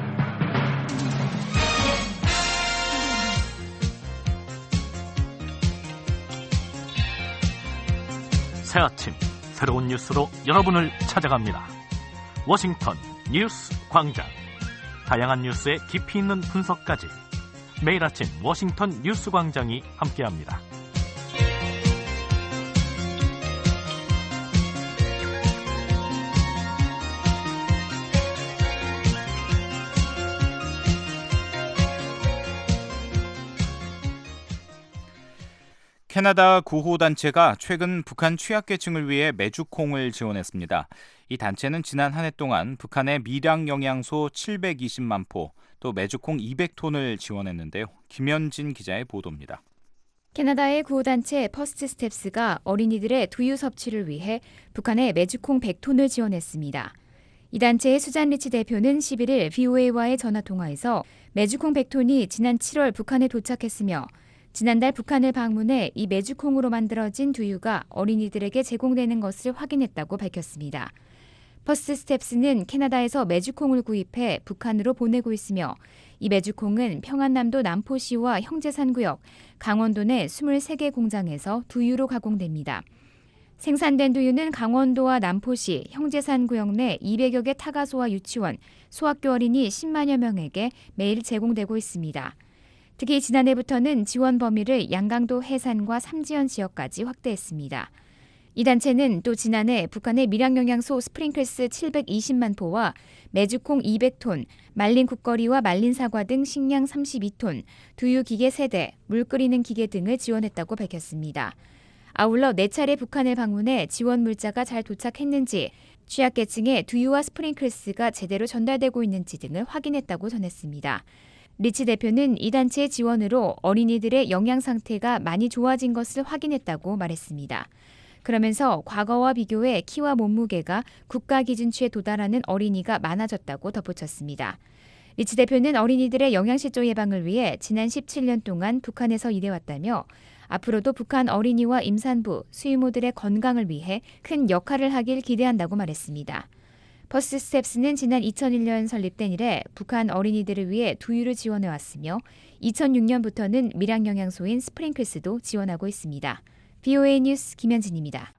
새 아침 새로운 뉴스로 여러분을 찾아갑니다. 워싱턴 뉴스 광장. 다양한 뉴스의 깊이 있는 분석까지 매일 아침 워싱턴 뉴스 광장이 함께합니다. 캐나다 구호단체가 최근 북한 취약계층을 위해 메주콩을 지원했습니다. 이 단체는 지난 한 해 동안 북한의 미량 영양소 720만 포, 또 메주콩 200톤을 지원했는데요. 김현진 기자의 보도입니다. 캐나다의 구호단체 퍼스트 스텝스가 어린이들의 두유 섭취를 위해 북한에 메주콩 100톤을 지원했습니다. 이 단체의 수잔 리치 대표는 11일 VOA와의 전화통화에서 메주콩 100톤이 지난 7월 북한에 도착했으며 지난달 북한을 방문해 이 메주콩으로 만들어진 두유가 어린이들에게 제공되는 것을 확인했다고 밝혔습니다. 퍼스트 스텝스는 캐나다에서 메주콩을 구입해 북한으로 보내고 있으며 이 메주콩은 평안남도 남포시와 형제산구역, 강원도 내 23개 공장에서 두유로 가공됩니다. 생산된 두유는 강원도와 남포시, 형제산구역 내 200여 개 타가소와 유치원, 소학교 어린이 10만여 명에게 매일 제공되고 있습니다. 특히 지난해부터는 지원 범위를 양강도 해산과 삼지연 지역까지 확대했습니다. 이 단체는 또 지난해 북한의 밀양영양소 스프링클스 720만 포와 메주콩 200톤, 말린 국거리와 말린 사과 등 식량 32톤, 두유 기계 3대, 물 끓이는 기계 등을 지원했다고 밝혔습니다. 아울러 4차례 북한을 방문해 지원 물자가 잘 도착했는지, 취약계층에 두유와 스프링클스가 제대로 전달되고 있는지 등을 확인했다고 전했습니다. 리치 대표는 이 단체의 지원으로 어린이들의 영양 상태가 많이 좋아진 것을 확인했다고 말했습니다. 그러면서 과거와 비교해 키와 몸무게가 국가 기준치에 도달하는 어린이가 많아졌다고 덧붙였습니다. 리치 대표는 어린이들의 영양실조 예방을 위해 지난 17년 동안 북한에서 일해왔다며 앞으로도 북한 어린이와 임산부, 수유모들의 건강을 위해 큰 역할을 하길 기대한다고 말했습니다. 퍼스트스텝스는 지난 2001년 설립된 이래 북한 어린이들을 위해 두유를 지원해왔으며 2006년부터는 밀양영양소인 스프링클스도 지원하고 있습니다. VOA 뉴스 김현진입니다.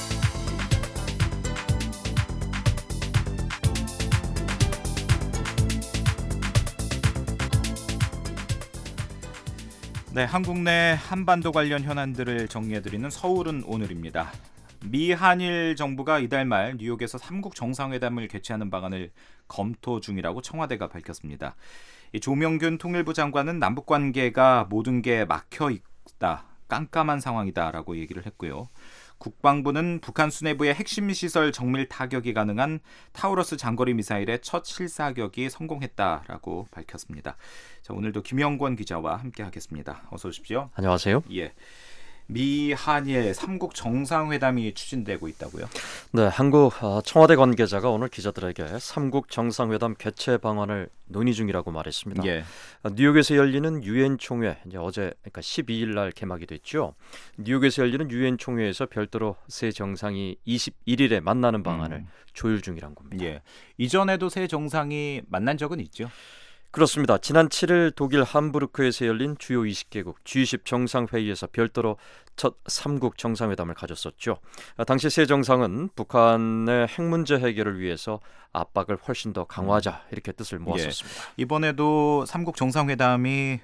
네, 한국 내 한반도 관련 현안들을 정리해드리는 서울은 오늘입니다. 미 한일 정부가 이달 말 뉴욕에서 3국 정상회담을 개최하는 방안을 검토 중이라고 청와대가 밝혔습니다. 조명균 통일부 장관은 남북관계가 모든 게 막혀 있다, 깜깜한 상황이다라고 얘기를 했고요. 국방부는 북한 수뇌부의 핵심 시설 정밀 타격이 가능한 타우러스 장거리 미사일의 첫 실사격이 성공했다라고 밝혔습니다. 자, 오늘도 김영권 기자와 함께하겠습니다. 어서 오십시오. 안녕하세요. 예. 미 한일 3국 정상회담이 추진되고 있다고요? 네, 한국 청와대 관계자가 오늘 기자들에게 3국 정상회담 개최 방안을 논의 중이라고 말했습니다. 예. 뉴욕에서 열리는 유엔 총회, 이제 어제 그러니까 12일 날 개막이 됐죠. 뉴욕에서 열리는 유엔 총회에서 별도로 세 정상이 21일에 만나는 방안을 조율 중이란 겁니다. 예. 이전에도 세 정상이 만난 적은 있죠? 그렇습니다. 지난 7일 독일 함부르크에서 열린 주요 20개국 G20 정상회의에서 별도로 첫 3국 정상회담을 가졌었죠. 당시 세 정상은 북한의 핵 문제 해결을 위해서 압박을 훨씬 더 강화하자 이렇게 뜻을 모았었습니다. 예. 이번에도 3국 정상회담이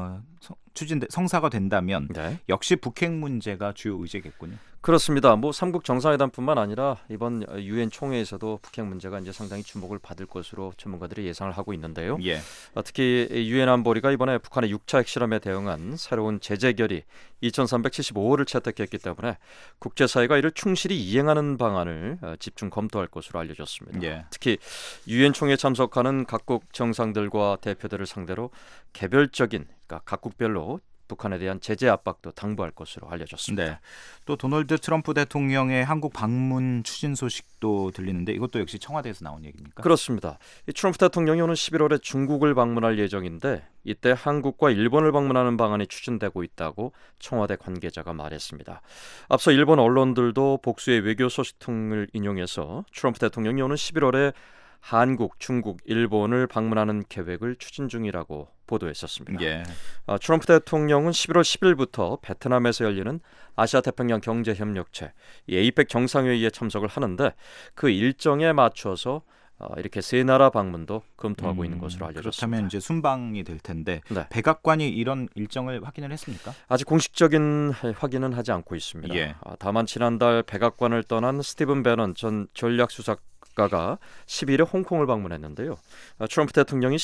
성사가 된다면 역시 북핵 문제가 주요 의제겠군요. 그렇습니다. 3국 정상회담뿐만 아니라 이번 유엔 총회에서도 북핵 문제가 이제 상당히 주목을 받을 것으로 전문가들이 예상을 하고 있는데요. 예. 특히 유엔 안보리가 이번에 북한의 6차 핵실험에 대응한 새로운 제재 결의 2375호를 채택했기 때문에 국제사회가 이를 충실히 이행하는 방안을 집중 검토할 것으로 알려졌습니다. 예. 특히 유엔 총회에 참석하는 각국 정상들과 대표들을 상대로 개별적인, 그러니까 각국별로 북한에 대한 제재 압박도 당부할 것으로 알려졌습니다. 네. 또 도널드 트럼프 대통령의 한국 방문 추진 소식도 들리는데 이것도 역시 청와대에서 나온 얘기입니까? 그렇습니다. 트럼프 대통령이 오는 11월에 중국을 방문할 예정인데 이때 한국과 일본을 방문하는 방안이 추진되고 있다고 청와대 관계자가 말했습니다. 앞서 일본 언론들도 복수의 외교 소식통을 인용해서 트럼프 대통령이 오는 11월에 한국, 중국, 일본을 방문하는 계획을 추진 중이라고 보도했었습니다. 예. 트럼프 대통령은 11월 10일부터 베트남에서 열리는 아시아태평양 경제협력체 에이펙 정상회의에 참석을 하는데 그 일정에 맞춰서 이렇게 세 나라 방문도 검토하고 있는 것으로 알려졌습니다. 그렇다면 이제 순방이 될 텐데 네. 백악관이 이런 일정을 확인을 했습니까? 아직 공식적인 확인은 하지 않고 있습니다. 예. 다만 지난달 백악관을 떠난 스티븐 배넌 전 전략수석가가 12일에 홍콩을 방문했는데요. 트럼프 대통령이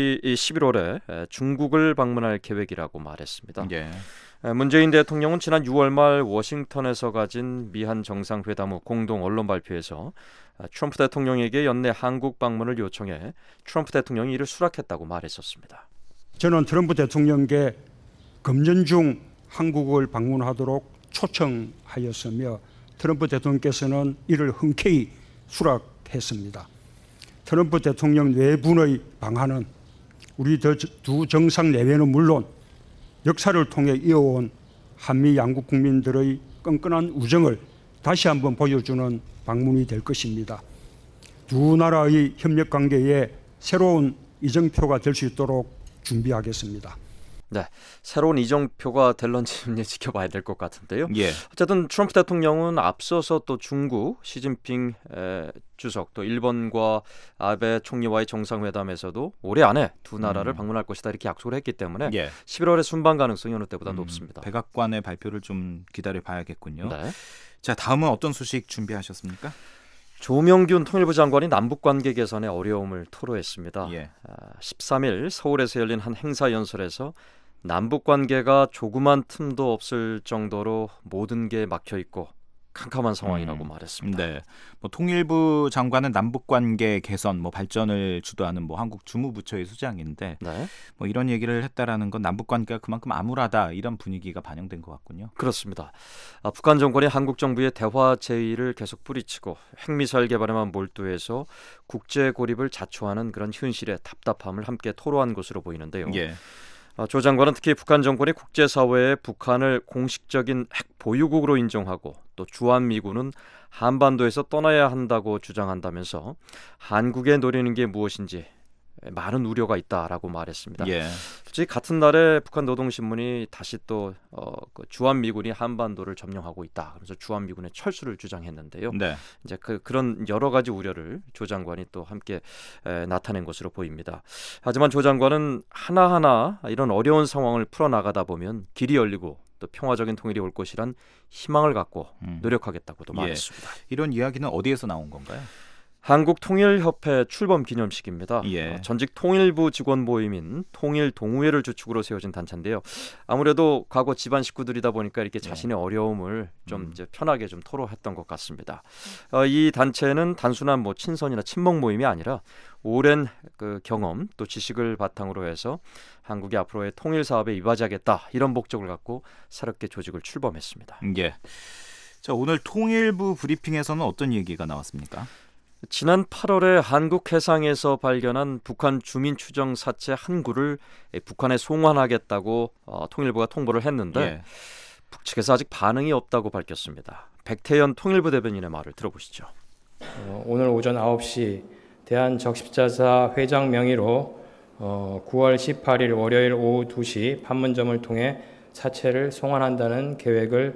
11월에 중국을 방문할 계획이라고 말했습니다. 예. 문재인 대통령은 지난 6월 말 워싱턴에서 가진 미한 정상회담 후 공동 언론 발표에서 트럼프 대통령에게 연내 한국 방문을 요청해 트럼프 대통령이 이를 수락했다고 말했었습니다. 저는 트럼프 대통령께 금년 중 한국을 방문하도록 초청하였으며 트럼프 대통령께서는 이를 흔쾌히 수락했습니다. 트럼프 대통령 내분의 방한은 우리 두 정상 내외는 물론 역사를 통해 이어온 한미 양국 국민들의 끈끈한 우정을 다시 한번 보여주는 방문이 될 것입니다. 두 나라의 협력 관계에 새로운 이정표가 될 수 있도록 준비하겠습니다. 네, 새로운 이정표가 될런지 지켜봐야 될 것 같은데요. 예. 어쨌든 트럼프 대통령은 앞서서 또 중국 시진핑 주석 또 일본과 아베 총리와의 정상회담에서도 올해 안에 두 나라를 방문할 것이다 이렇게 약속을 했기 때문에 11월에 순방 가능성이 어느 때보다 높습니다. 백악관의 발표를 좀 기다려봐야겠군요. 네. 자, 다음은 어떤 소식 준비하셨습니까? 조명균 통일부 장관이 남북관계 개선에 어려움을 토로했습니다. 13일 서울에서 열린 한 행사 연설에서 남북관계가 조그만 틈도 없을 정도로 모든 게 막혀있고 캄캄한 상황이라고 말했습니다. 네, 통일부 장관은 남북관계 개선, 발전을 주도하는 한국 주무부처의 수장인데 이런 얘기를 했다라는 건 남북관계가 그만큼 암울하다 이런 분위기가 반영된 것 같군요. 그렇습니다. 북한 정권이 한국 정부의 대화 제의를 계속 뿌리치고 핵미사일 개발에만 몰두해서 국제 고립을 자초하는 그런 현실의 답답함을 함께 토로한 것으로 보이는데요. 조 장관은 특히 북한 정권이 국제사회에 북한을 공식적인 핵 보유국으로 인정하고 또 주한미군은 한반도에서 떠나야 한다고 주장한다면서 한국에 노리는 게 무엇인지 많은 우려가 있다라고 말했습니다. 솔직히 같은 날에 북한 노동신문이 다시 또 주한미군이 한반도를 점령하고 있다. 그래서 주한미군의 철수를 주장했는데요. 이제 그런 여러 가지 우려를 조 장관이 또 함께 나타낸 것으로 보입니다. 하지만 조 장관은 하나하나 이런 어려운 상황을 풀어나가다 보면 길이 열리고 또 평화적인 통일이 올 것이란 희망을 갖고 노력하겠다고도 말했습니다. 이런 이야기는 어디에서 나온 건가요? 한국통일협회 출범 기념식입니다. 전직 통일부 직원 모임인 통일동우회를 주축으로 세워진 단체인데요. 아무래도 과거 집안 식구들이다 보니까 이렇게 자신의 어려움을 좀 이제 편하게 좀 토로했던 것 같습니다. 이 단체는 단순한 친선이나 친목 모임이 아니라 오랜 그 경험 또 지식을 바탕으로 해서 한국이 앞으로의 통일 사업에 이바지하겠다 이런 목적을 갖고 새롭게 조직을 출범했습니다. 자, 오늘 통일부 브리핑에서는 어떤 얘기가 나왔습니까? 지난 8월에 한국 해상에서 발견한 북한 주민 추정 사체 한 구를 북한에 송환하겠다고 통일부가 통보를 했는데 북측에서 아직 반응이 없다고 밝혔습니다. 백태현 통일부 대변인의 말을 들어보시죠. 오늘 오전 9시 대한적십자사 회장 명의로 9월 18일 월요일 오후 2시 판문점을 통해 사체를 송환한다는 계획을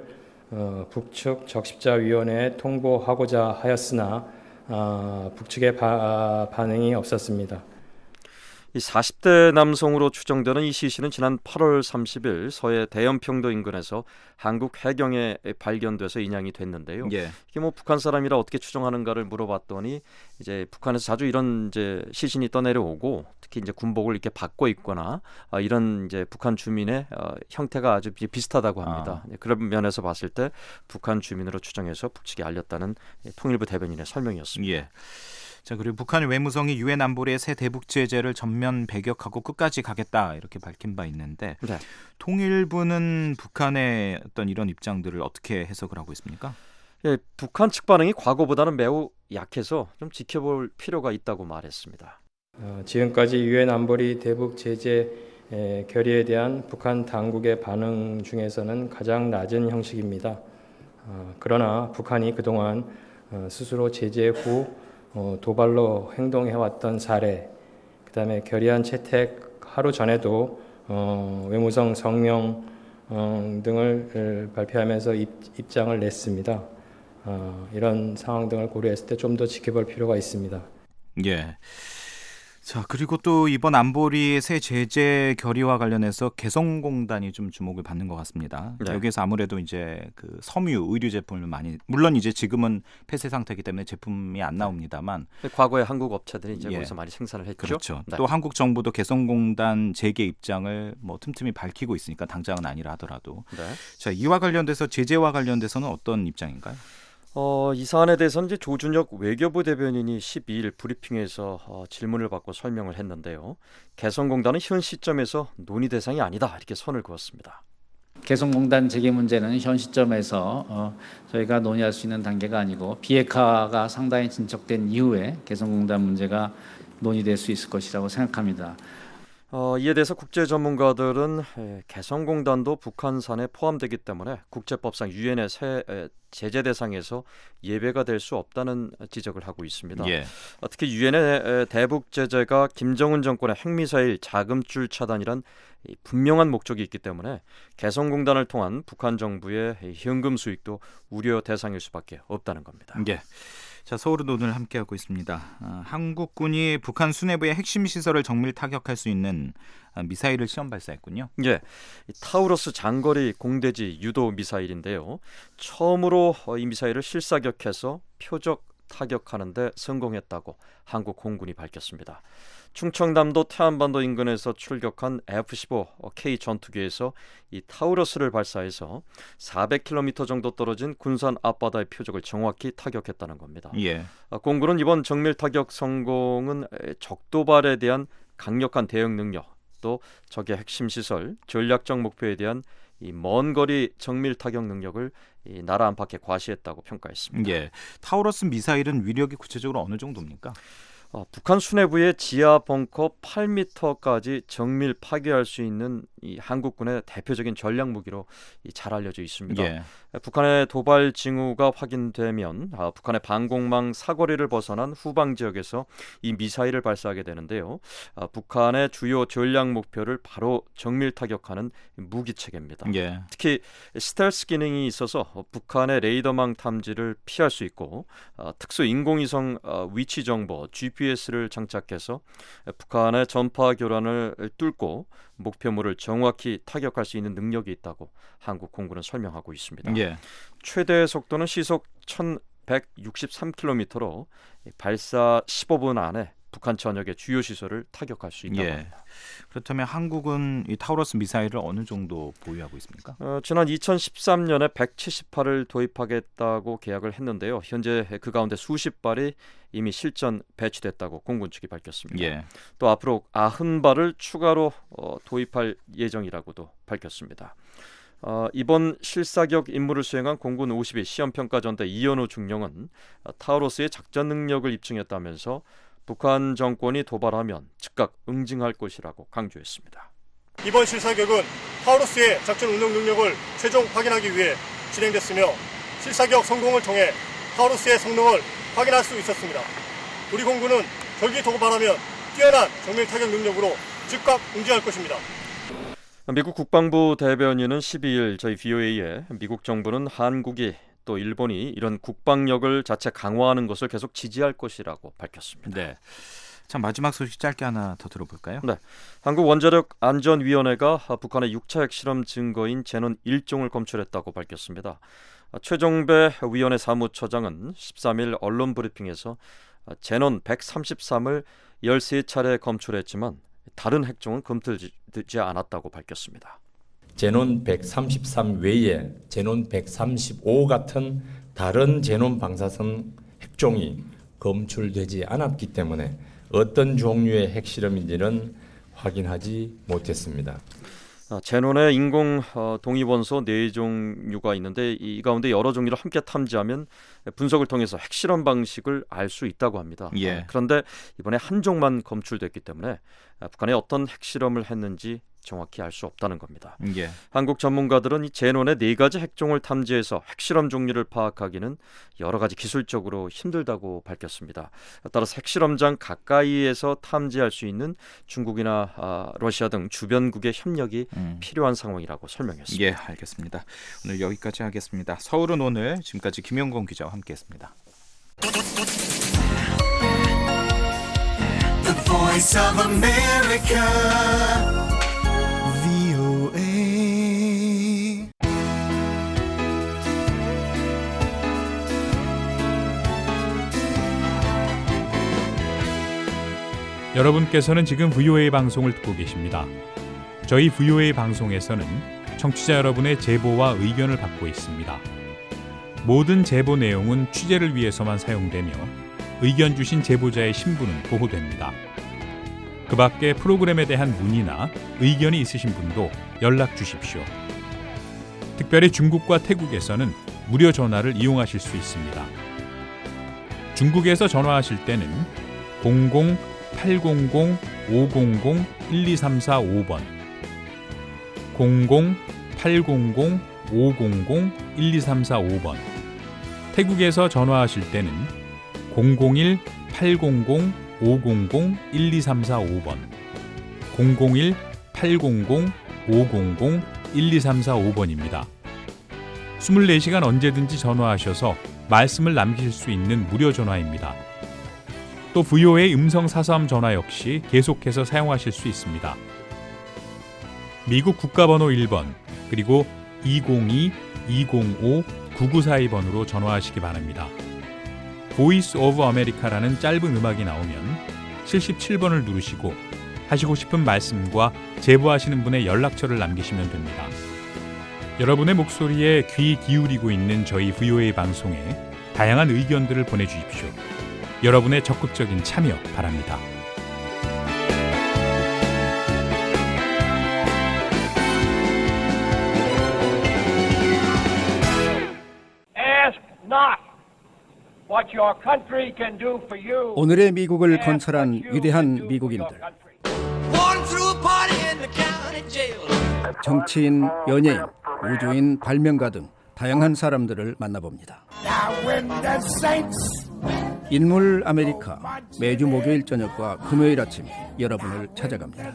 북측 적십자위원회에 통보하고자 하였으나 북측의 반응이 없었습니다. 이 40대 남성으로 추정되는 이 시신은 지난 8월 30일 서해 대연평도 인근에서 한국 해경에 발견돼서 인양이 됐는데요. 이게 북한 사람이라 어떻게 추정하는가를 물어봤더니 이제 북한에서 자주 이런 이제 시신이 떠내려오고 특히 이제 군복을 이렇게 받고 있거나 이런 이제 북한 주민의 형태가 아주 비슷하다고 합니다. 그런 면에서 봤을 때 북한 주민으로 추정해서 북측에 알렸다는 통일부 대변인의 설명이었습니다. 자, 그리고 북한의 외무성이 유엔 안보리의 새 대북 제재를 전면 배격하고 끝까지 가겠다 이렇게 밝힌 바 있는데 통일부는 북한의 어떤 이런 입장들을 어떻게 해석을 하고 있습니까? 북한 측 반응이 과거보다는 매우 약해서 좀 지켜볼 필요가 있다고 말했습니다. 지금까지 유엔 안보리 대북 제재 결의에 대한 북한 당국의 반응 중에서는 가장 낮은 형식입니다. 그러나 북한이 그동안 스스로 제재 후 도발로 행동해왔던 사례, 그다음에 결의안 채택 하루 전에도 외무성 성명 등을 발표하면서 입장을 냈습니다. 이런 상황 등을 고려했을 때 좀 더 지켜볼 필요가 있습니다. 자, 그리고 또 이번 안보리 새 제재 결의와 관련해서 개성공단이 좀 주목을 받는 것 같습니다. 여기에서 아무래도 이제 그 섬유 의류 제품을 많이, 물론 이제 지금은 폐쇄 상태이기 때문에 제품이 안 나옵니다만 과거에 한국 업체들이 이제 거기서 많이 생산을 했죠. 그렇죠. 또 한국 정부도 개성공단 재개 입장을 틈틈이 밝히고 있으니까 당장은 아니라 하더라도 자, 이와 관련돼서 제재와 관련돼서는 어떤 입장인가요? 이 사안에 대해서는 이제 조준혁 외교부 대변인이 12일 브리핑에서 질문을 받고 설명을 했는데요. 개성공단은 현 시점에서 논의 대상이 아니다 이렇게 선을 그었습니다. 개성공단 재개 문제는 현 시점에서 저희가 논의할 수 있는 단계가 아니고 비핵화가 상당히 진척된 이후에 개성공단 문제가 논의될 수 있을 것이라고 생각합니다. 이에 대해서 국제 전문가들은 개성공단도 북한산에 포함되기 때문에 국제법상 유엔의 제재 대상에서 예외가 될 수 없다는 지적을 하고 있습니다. 예. 특히 유엔의 대북 제재가 김정은 정권의 핵미사일 자금줄 차단이란 분명한 목적이 있기 때문에 개성공단을 통한 북한 정부의 현금 수익도 우려 대상일 수밖에 없다는 겁니다. 예. 자, 서울은 오늘 함께하고 있습니다. 한국군이 북한 수뇌부의 핵심 시설을 정밀 타격할 수 있는 미사일을 시험 발사했군요. 예, 타우러스 장거리 공대지 유도 미사일인데요. 처음으로 이 미사일을 실사격해서 표적 타격하는 데 성공했다고 한국 공군이 밝혔습니다. 충청남도 태안반도 인근에서 출격한 F-15K 전투기에서 이 타우러스를 발사해서 400km 정도 떨어진 군산 앞바다의 표적을 정확히 타격했다는 겁니다. 예. 공군은 이번 정밀 타격 성공은 적도발에 대한 강력한 대응 능력, 또 적의 핵심 시설, 전략적 목표에 대한 이 먼 거리 정밀 타격 능력을 이 나라 안팎에 과시했다고 평가했습니다. 예. 타우러스 미사일은 위력이 구체적으로 어느 정도입니까? 북한 수뇌부의 지하 벙커 8m까지 정밀 파괴할 수 있는 이 한국군의 대표적인 전략 무기로 잘 알려져 있습니다. 예. 북한의 도발 징후가 확인되면 북한의 방공망 사거리를 벗어난 후방 지역에서 이 미사일을 발사하게 되는데요. 북한의 주요 전략 목표를 바로 정밀 타격하는 무기 체계입니다. 예. 특히 스텔스 기능이 있어서 북한의 레이더망 탐지를 피할 수 있고 특수 인공위성 위치 정보 GPS를 장착해서 북한의 전파 교란을 뚫고 목표물을 정확히 타격할 수 있는 능력이 있다고 한국 공군은 설명하고 있습니다. 예. 최대 속도는 시속 1163km로 발사 15분 안에 북한 전역의 주요 시설을 타격할 수 있다고 합니다. 그렇다면 한국은 이 타우러스 미사일을 어느 정도 보유하고 있습니까? 지난 2013년에 178을 도입하겠다고 계약을 했는데요. 현재 그 가운데 수십 발이 이미 실전 배치됐다고 공군 측이 밝혔습니다. 예. 또 앞으로 90발을 추가로 도입할 예정이라고도 밝혔습니다. 이번 실사격 임무를 수행한 공군 52 시험평가전대 이현우 중령은 타우러스의 작전 능력을 입증했다면서 북한 정권이 도발하면 즉각 응징할 것이라고 강조했습니다. 이번 실사격은 타우러스의 작전 운영 능력을 최종 확인하기 위해 진행됐으며 실사격 성공을 통해 타우러스의 성능을 확인할 수 있었습니다. 우리 공군은 적이 도발하면 뛰어난 정밀 타격 능력으로 즉각 응징할 것입니다. 미국 국방부 대변인은 12일 저희 VOA에 미국 정부는 한국이 또 일본이 이런 국방력을 자체 강화하는 것을 계속 지지할 것이라고 밝혔습니다. 네. 자, 마지막 소식 짧게 하나 더 들어볼까요? 네. 한국원자력안전위원회가 북한의 6차 핵실험 증거인 제논 1종을 검출했다고 밝혔습니다. 최종배 위원회 사무처장은 13일 언론 브리핑에서 제논 133을 13차례 검출했지만 다른 핵종은 검출되지 않았다고 밝혔습니다. 제논 133 외에 제논 135 같은 다른 제논 방사선 핵종이 검출되지 않았기 때문에 어떤 종류의 핵실험인지는 확인하지 못했습니다. 제논의 인공 동위원소 4종류가 있는데 이 가운데 여러 종류를 함께 탐지하면 분석을 통해서 핵실험 방식을 알 수 있다고 합니다. 예. 그런데 이번에 한 종만 검출됐기 때문에 북한이 어떤 핵실험을 했는지 정확히 알 수 없다는 겁니다. 예. 한국 전문가들은 이 제논의 4가지 핵종을 탐지해서 핵실험 종류를 파악하기는 여러 가지 기술적으로 힘들다고 밝혔습니다. 따라서 핵실험장 가까이에서 탐지할 수 있는 중국이나 러시아 등 주변국의 협력이 필요한 상황이라고 설명했습니다. 예, 알겠습니다. 오늘 여기까지 하겠습니다. 서울은 오늘 지금까지 김영건 기자와 함께했습니다. The Voice of America. 여러분께서는 지금 VOA 방송을 듣고 계십니다. 저희 VOA 방송에서는 청취자 여러분의 제보와 의견을 받고 있습니다. 모든 제보 내용은 취재를 위해서만 사용되며 의견 주신 제보자의 신분은 보호됩니다. 그 밖에 프로그램에 대한 문의나 의견이 있으신 분도 연락 주십시오. 특별히 중국과 태국에서는 무료 전화를 이용하실 수 있습니다. 중국에서 전화하실 때는 00-800-500-1234-5번 00-800-500-1234-5번 태국에서 전화하실 때는 001-800-500-1234-5번 001-800-500-1234-5번입니다. 24시간 언제든지 전화하셔서 말씀을 남기실 수 있는 무료 전화입니다. 또 VOA 음성 사서함 전화 역시 계속해서 사용하실 수 있습니다. 미국 국가번호 1번 그리고 202-205-9942번으로 전화하시기 바랍니다. Voice of America라는 짧은 음악이 나오면 77번을 누르시고 하시고 싶은 말씀과 제보하시는 분의 연락처를 남기시면 됩니다. 여러분의 목소리에 귀 기울이고 있는 저희 VOA 방송에 다양한 의견들을 보내주십시오. 여러분의 적극적인 참여 바랍니다. 오늘의 미국을 건설한 위대한 미국인들, 정치인, 연예인, 우주인, 발명가 등 다양한 사람들을 만나봅니다. 인물 아메리카, 매주 목요일 저녁과 금요일 아침 여러분을 찾아갑니다.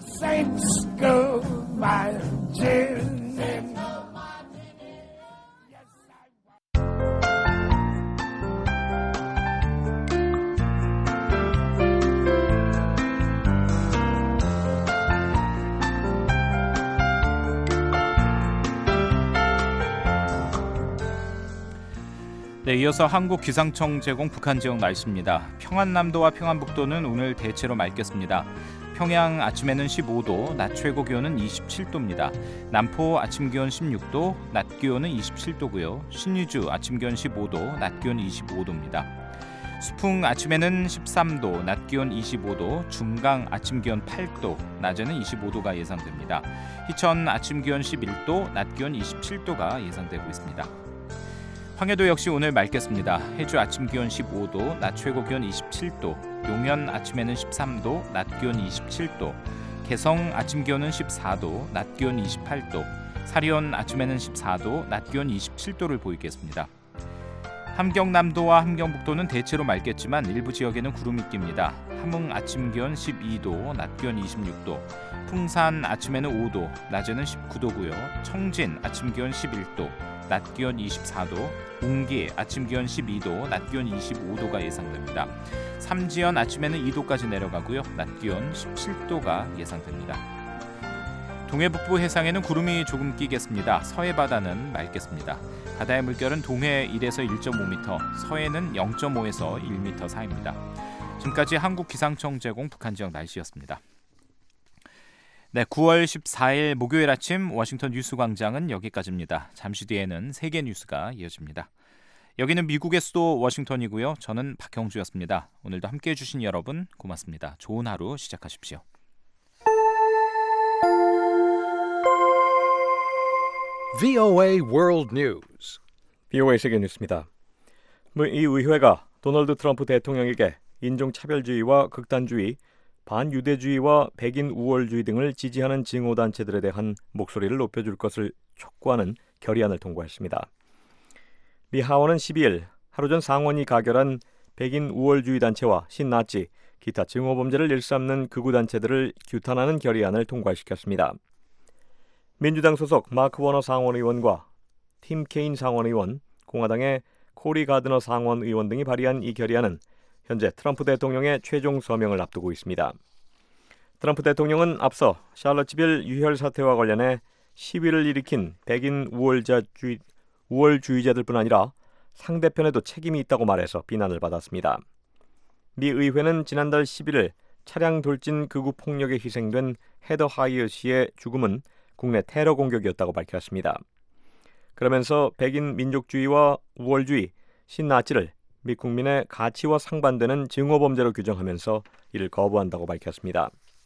네, 이어서 한국기상청 제공 북한 지역 날씨입니다. 평안남도와 평안북도는 오늘 대체로 맑겠습니다. 평양 아침에는 15도, 낮 최고 기온은 27도입니다. 남포 아침 기온 16도, 낮 기온은 27도고요. 신의주 아침 기온 15도, 낮 기온 25도입니다. 수풍 아침에는 13도, 낮 기온 25도, 중강 아침 기온 8도, 낮에는 25도가 예상됩니다. 희천 아침 기온 11도, 낮 기온 27도가 예상되고 있습니다. 황해도 역시 오늘 맑겠습니다. 해주 아침 기온 15도, 낮 최고 기온 27도, 용현 아침에는 13도, 낮 기온 27도, 개성 아침 기온은 14도, 낮 기온 28도, 사리온 아침에는 14도, 낮 기온 27도를 보이겠습니다. 함경남도와 함경북도는 대체로 맑겠지만 일부 지역에는 구름이 낍니다. 함흥 아침 기온 12도, 낮 기온 26도, 풍산 아침에는 5도, 낮에는 19도고요. 청진 아침 기온 11도, 낮 기온 24도, 웅기 아침 기온 12도, 낮 기온 25도가 예상됩니다. 삼지연 아침에는 2도까지 내려가고요. 낮 기온 17도가 예상됩니다. 동해북부 해상에는 구름이 조금 끼겠습니다. 서해 바다는 맑겠습니다. 바다의 물결은 동해 1에서 1.5m, 서해는 0.5에서 1m 사이입니다. 지금까지 한국기상청 제공 북한 지역 날씨였습니다. 네, 9월 14일 목요일 아침 워싱턴 뉴스광장은 여기까지입니다. 잠시 뒤에는 세계 뉴스가 이어집니다. 여기는 미국의 수도 워싱턴이고요. 저는 박형주였습니다. 오늘도 함께해 주신 여러분 고맙습니다. 좋은 하루 시작하십시오. VOA World News. VOA 세계 뉴스입니다. 이 의회가 도널드 트럼프 대통령에게 인종차별주의와 극단주의, 반유대주의와 백인 우월주의 등을 지지하는 증오단체들에 대한 목소리를 높여줄 것을 촉구하는 결의안을 통과했습니다. 미 하원은 12일 하루 전 상원이 가결한 백인 우월주의 단체와 신나치, 기타 증오범죄를 일삼는 극우단체들을 규탄하는 결의안을 통과시켰습니다. 민주당 소속 마크 워너 상원의원과 팀 케인 상원의원, 공화당의 코리 가드너 상원의원 등이 발의한 이 결의안은 현재 트럼프 대통령의 최종 서명을 앞두고 있습니다. 트럼프 대통령은 앞서 샬럿츠빌 유혈 사태와 관련해 시위를 일으킨 백인 우월주의자들뿐 아니라 상대편에도 책임이 있다고 말해서 비난을 받았습니다. 미 의회는 지난달 11일 차량 돌진 극우 폭력에 희생된 헤더 하이어 씨의 죽음은 국내 테러 공격이었다고 밝혔습니다. 그러면서 백인 민족주의와 우월주의, 신나치를 미 국민의 가치와 상반되는 증오범죄로 규정하면서 이를 거부한다고 밝혔습니다.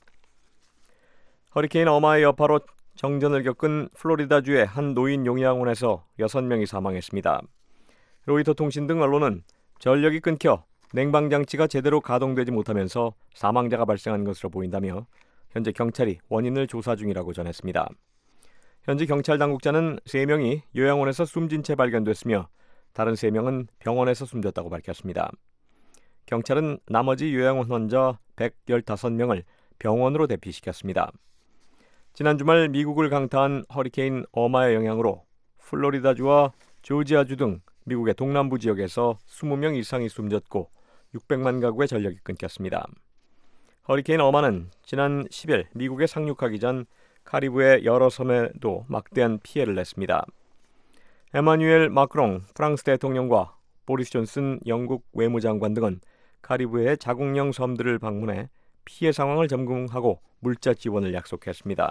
허리케인 어마의 여파로 정전을 겪은 플로리다주의 한 노인 용양원에서 6명이 사망했습니다. 로이터 통신 등 언론은 전력이 끊겨 냉방장치가 제대로 가동되지 못하면서 사망자가 발생한 것으로 보인다며 현재 경찰이 원인을 조사 중이라고 전했습니다. 현재 경찰 당국자는 3명이 요양원에서 숨진 채 발견됐으며 다른 3명은 병원에서 숨졌다고 밝혔습니다. 경찰은 나머지 요양원 환자 115명을 병원으로 대피시켰습니다. 지난 주말 미국을 강타한 허리케인 어마의 영향으로 플로리다주와 조지아주 등 미국의 동남부 지역에서 20명 이상이 숨졌고 600만 가구의 전력이 끊겼습니다. 허리케인 어마는 지난 10일 미국에 상륙하기 전 카리브해 여러 섬에도 막대한 피해를 냈습니다. 에마뉴엘 마크롱 프랑스 대통령과 보리스 존슨 영국 외무장관 등은 카리브해의 자국령 섬들을 방문해 피해 상황을 점검하고 물자 지원을 약속했습니다.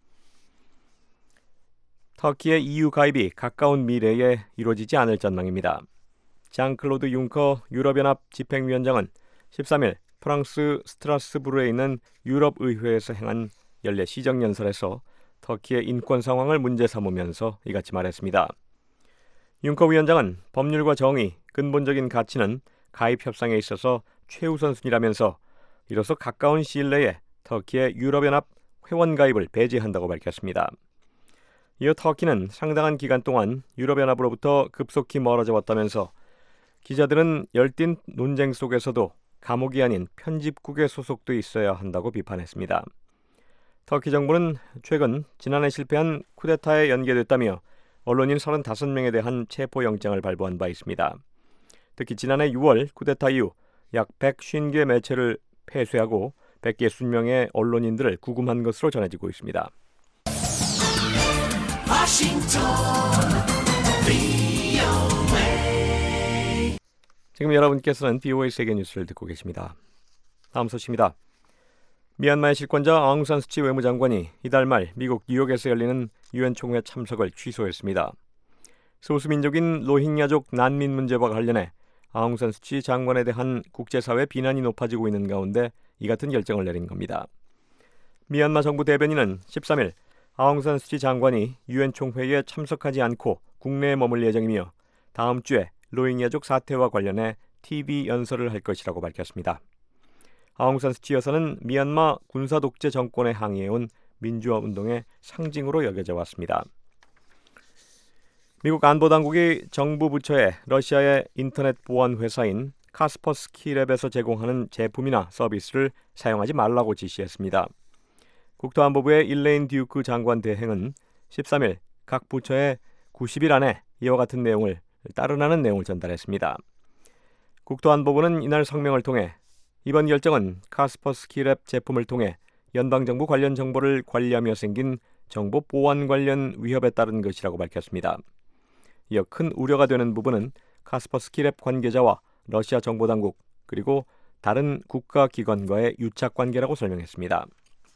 터키의 EU 가입이 가까운 미래에 이루어지지 않을 전망입니다. 장클로드 융커 유럽연합 집행위원장은 13일 프랑스 스트라스부르에 있는 유럽의회에서 행한 연례 시정연설에서 터키의 인권 상황을 문제 삼으면서 이같이 말했습니다. 융커 위원장은 법률과 정의, 근본적인 가치는 가입 협상에 있어서 최우선순위라면서 이로써 가까운 시일 내에 터키의 유럽연합 회원 가입을 배제한다고 밝혔습니다. 이어 터키는 상당한 기간 동안 유럽연합으로부터 급속히 멀어져 왔다면서 기자들은 열띤 논쟁 속에서도 감옥이 아닌 편집국에 소속돼 있어야 한다고 비판했습니다. 터키 정부는 최근 지난해 실패한 쿠데타에 연계됐다며 언론인 35명에 대한 체포영장을 발부한 바 있습니다. 특히 지난해 6월 쿠데타 이후 약 150개 매체를 폐쇄하고 160명의 언론인들을 구금한 것으로 전해지고 있습니다. 지금 여러분께서는 BOA 세계 뉴스를 듣고 계십니다. 다음 소식입니다. 미얀마의 실권자 아웅산 수치 외무장관이 이달 말 미국 뉴욕에서 열리는 유엔 총회 참석을 취소했습니다. 소수민족인 로힝야족 난민 문제와 관련해 아웅산 수치 장관에 대한 국제사회 비난이 높아지고 있는 가운데 이 같은 결정을 내린 겁니다. 미얀마 정부 대변인은 13일 아웅산 수치 장관이 유엔 총회에 참석하지 않고 국내에 머물 예정이며 다음 주에 로힝야족 사태와 관련해 TV 연설을 할 것이라고 밝혔습니다. 아웅산 수치 여사는 미얀마 군사 독재 정권에 항의해온 민주화 운동의 상징으로 여겨져 왔습니다. 미국 안보당국이 정부 부처에 러시아의 인터넷 보안 회사인 카스퍼스키랩에서 제공하는 제품이나 서비스를 사용하지 말라고 지시했습니다. 국토안보부의 일레인 듀크 장관 대행은 13일 각 부처에 90일 안에 이와 같은 내용을 따르라는 내용을 전달했습니다. 국토안보부는 이날 성명을 통해 이번 결정은 카스퍼스키랩 제품을 통해 연방정부 관련 정보를 관리하며 생긴 정보 보안 관련 위협에 따른 것이라고 밝혔습니다. 이어 큰 우려가 되는 부분은 카스퍼스키랩 관계자와 러시아 정보당국 그리고 다른 국가기관과의 유착관계라고 설명했습니다.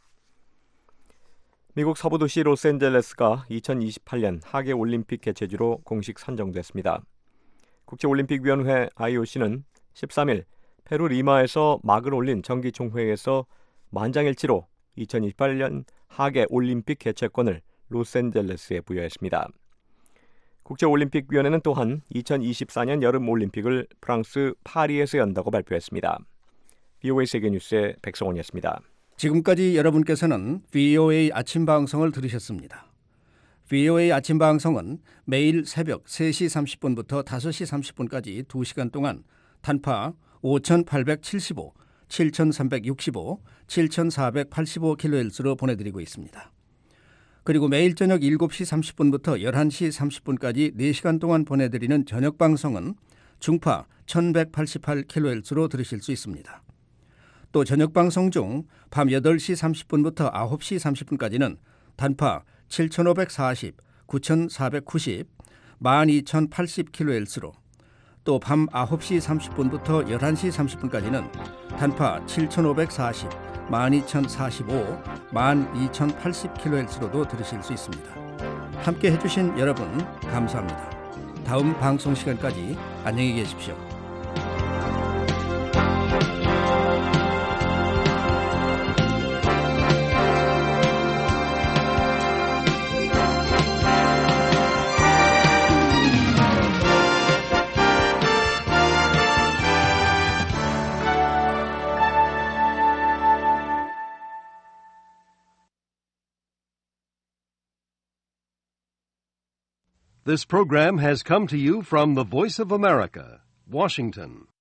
미국 서부도시 로스앤젤레스가 2028년 하계올림픽 개최지로 공식 선정됐습니다. 국제올림픽위원회 IOC는 13일 페루 리마에서 막을 올린 정기총회에서 만장일치로 2028년 하계올림픽 개최권을 로스앤젤레스에 부여했습니다. 국제올림픽위원회는 또한 2024년 여름올림픽을 프랑스 파리에서 연다고 발표했습니다. BOA 세계뉴스의 백성원이었습니다. 지금까지 여러분께서는 VOA 아침 방송을 들으셨습니다. VOA 아침 방송은 매일 새벽 3시 30분부터 5시 30분까지 2시간 동안 단파 5,875, 7,365, 7,485kHz로 보내드리고 있습니다. 그리고 매일 저녁 7시 30분부터 11시 30분까지 4시간 동안 보내드리는 저녁 방송은 중파 1188kHz로 들으실 수 있습니다. 또 저녁 방송 중 밤 8시 30분부터 9시 30분까지는 단파 7540, 9490, 12080kHz로 또 밤 9시 30분부터 11시 30분까지는 단파 7540, 12045, 12080kHz로도 들으실 수 있습니다. 함께 해주신 여러분 감사합니다. 다음 방송 시간까지 안녕히 계십시오. This program has come to you from the Voice of America, Washington.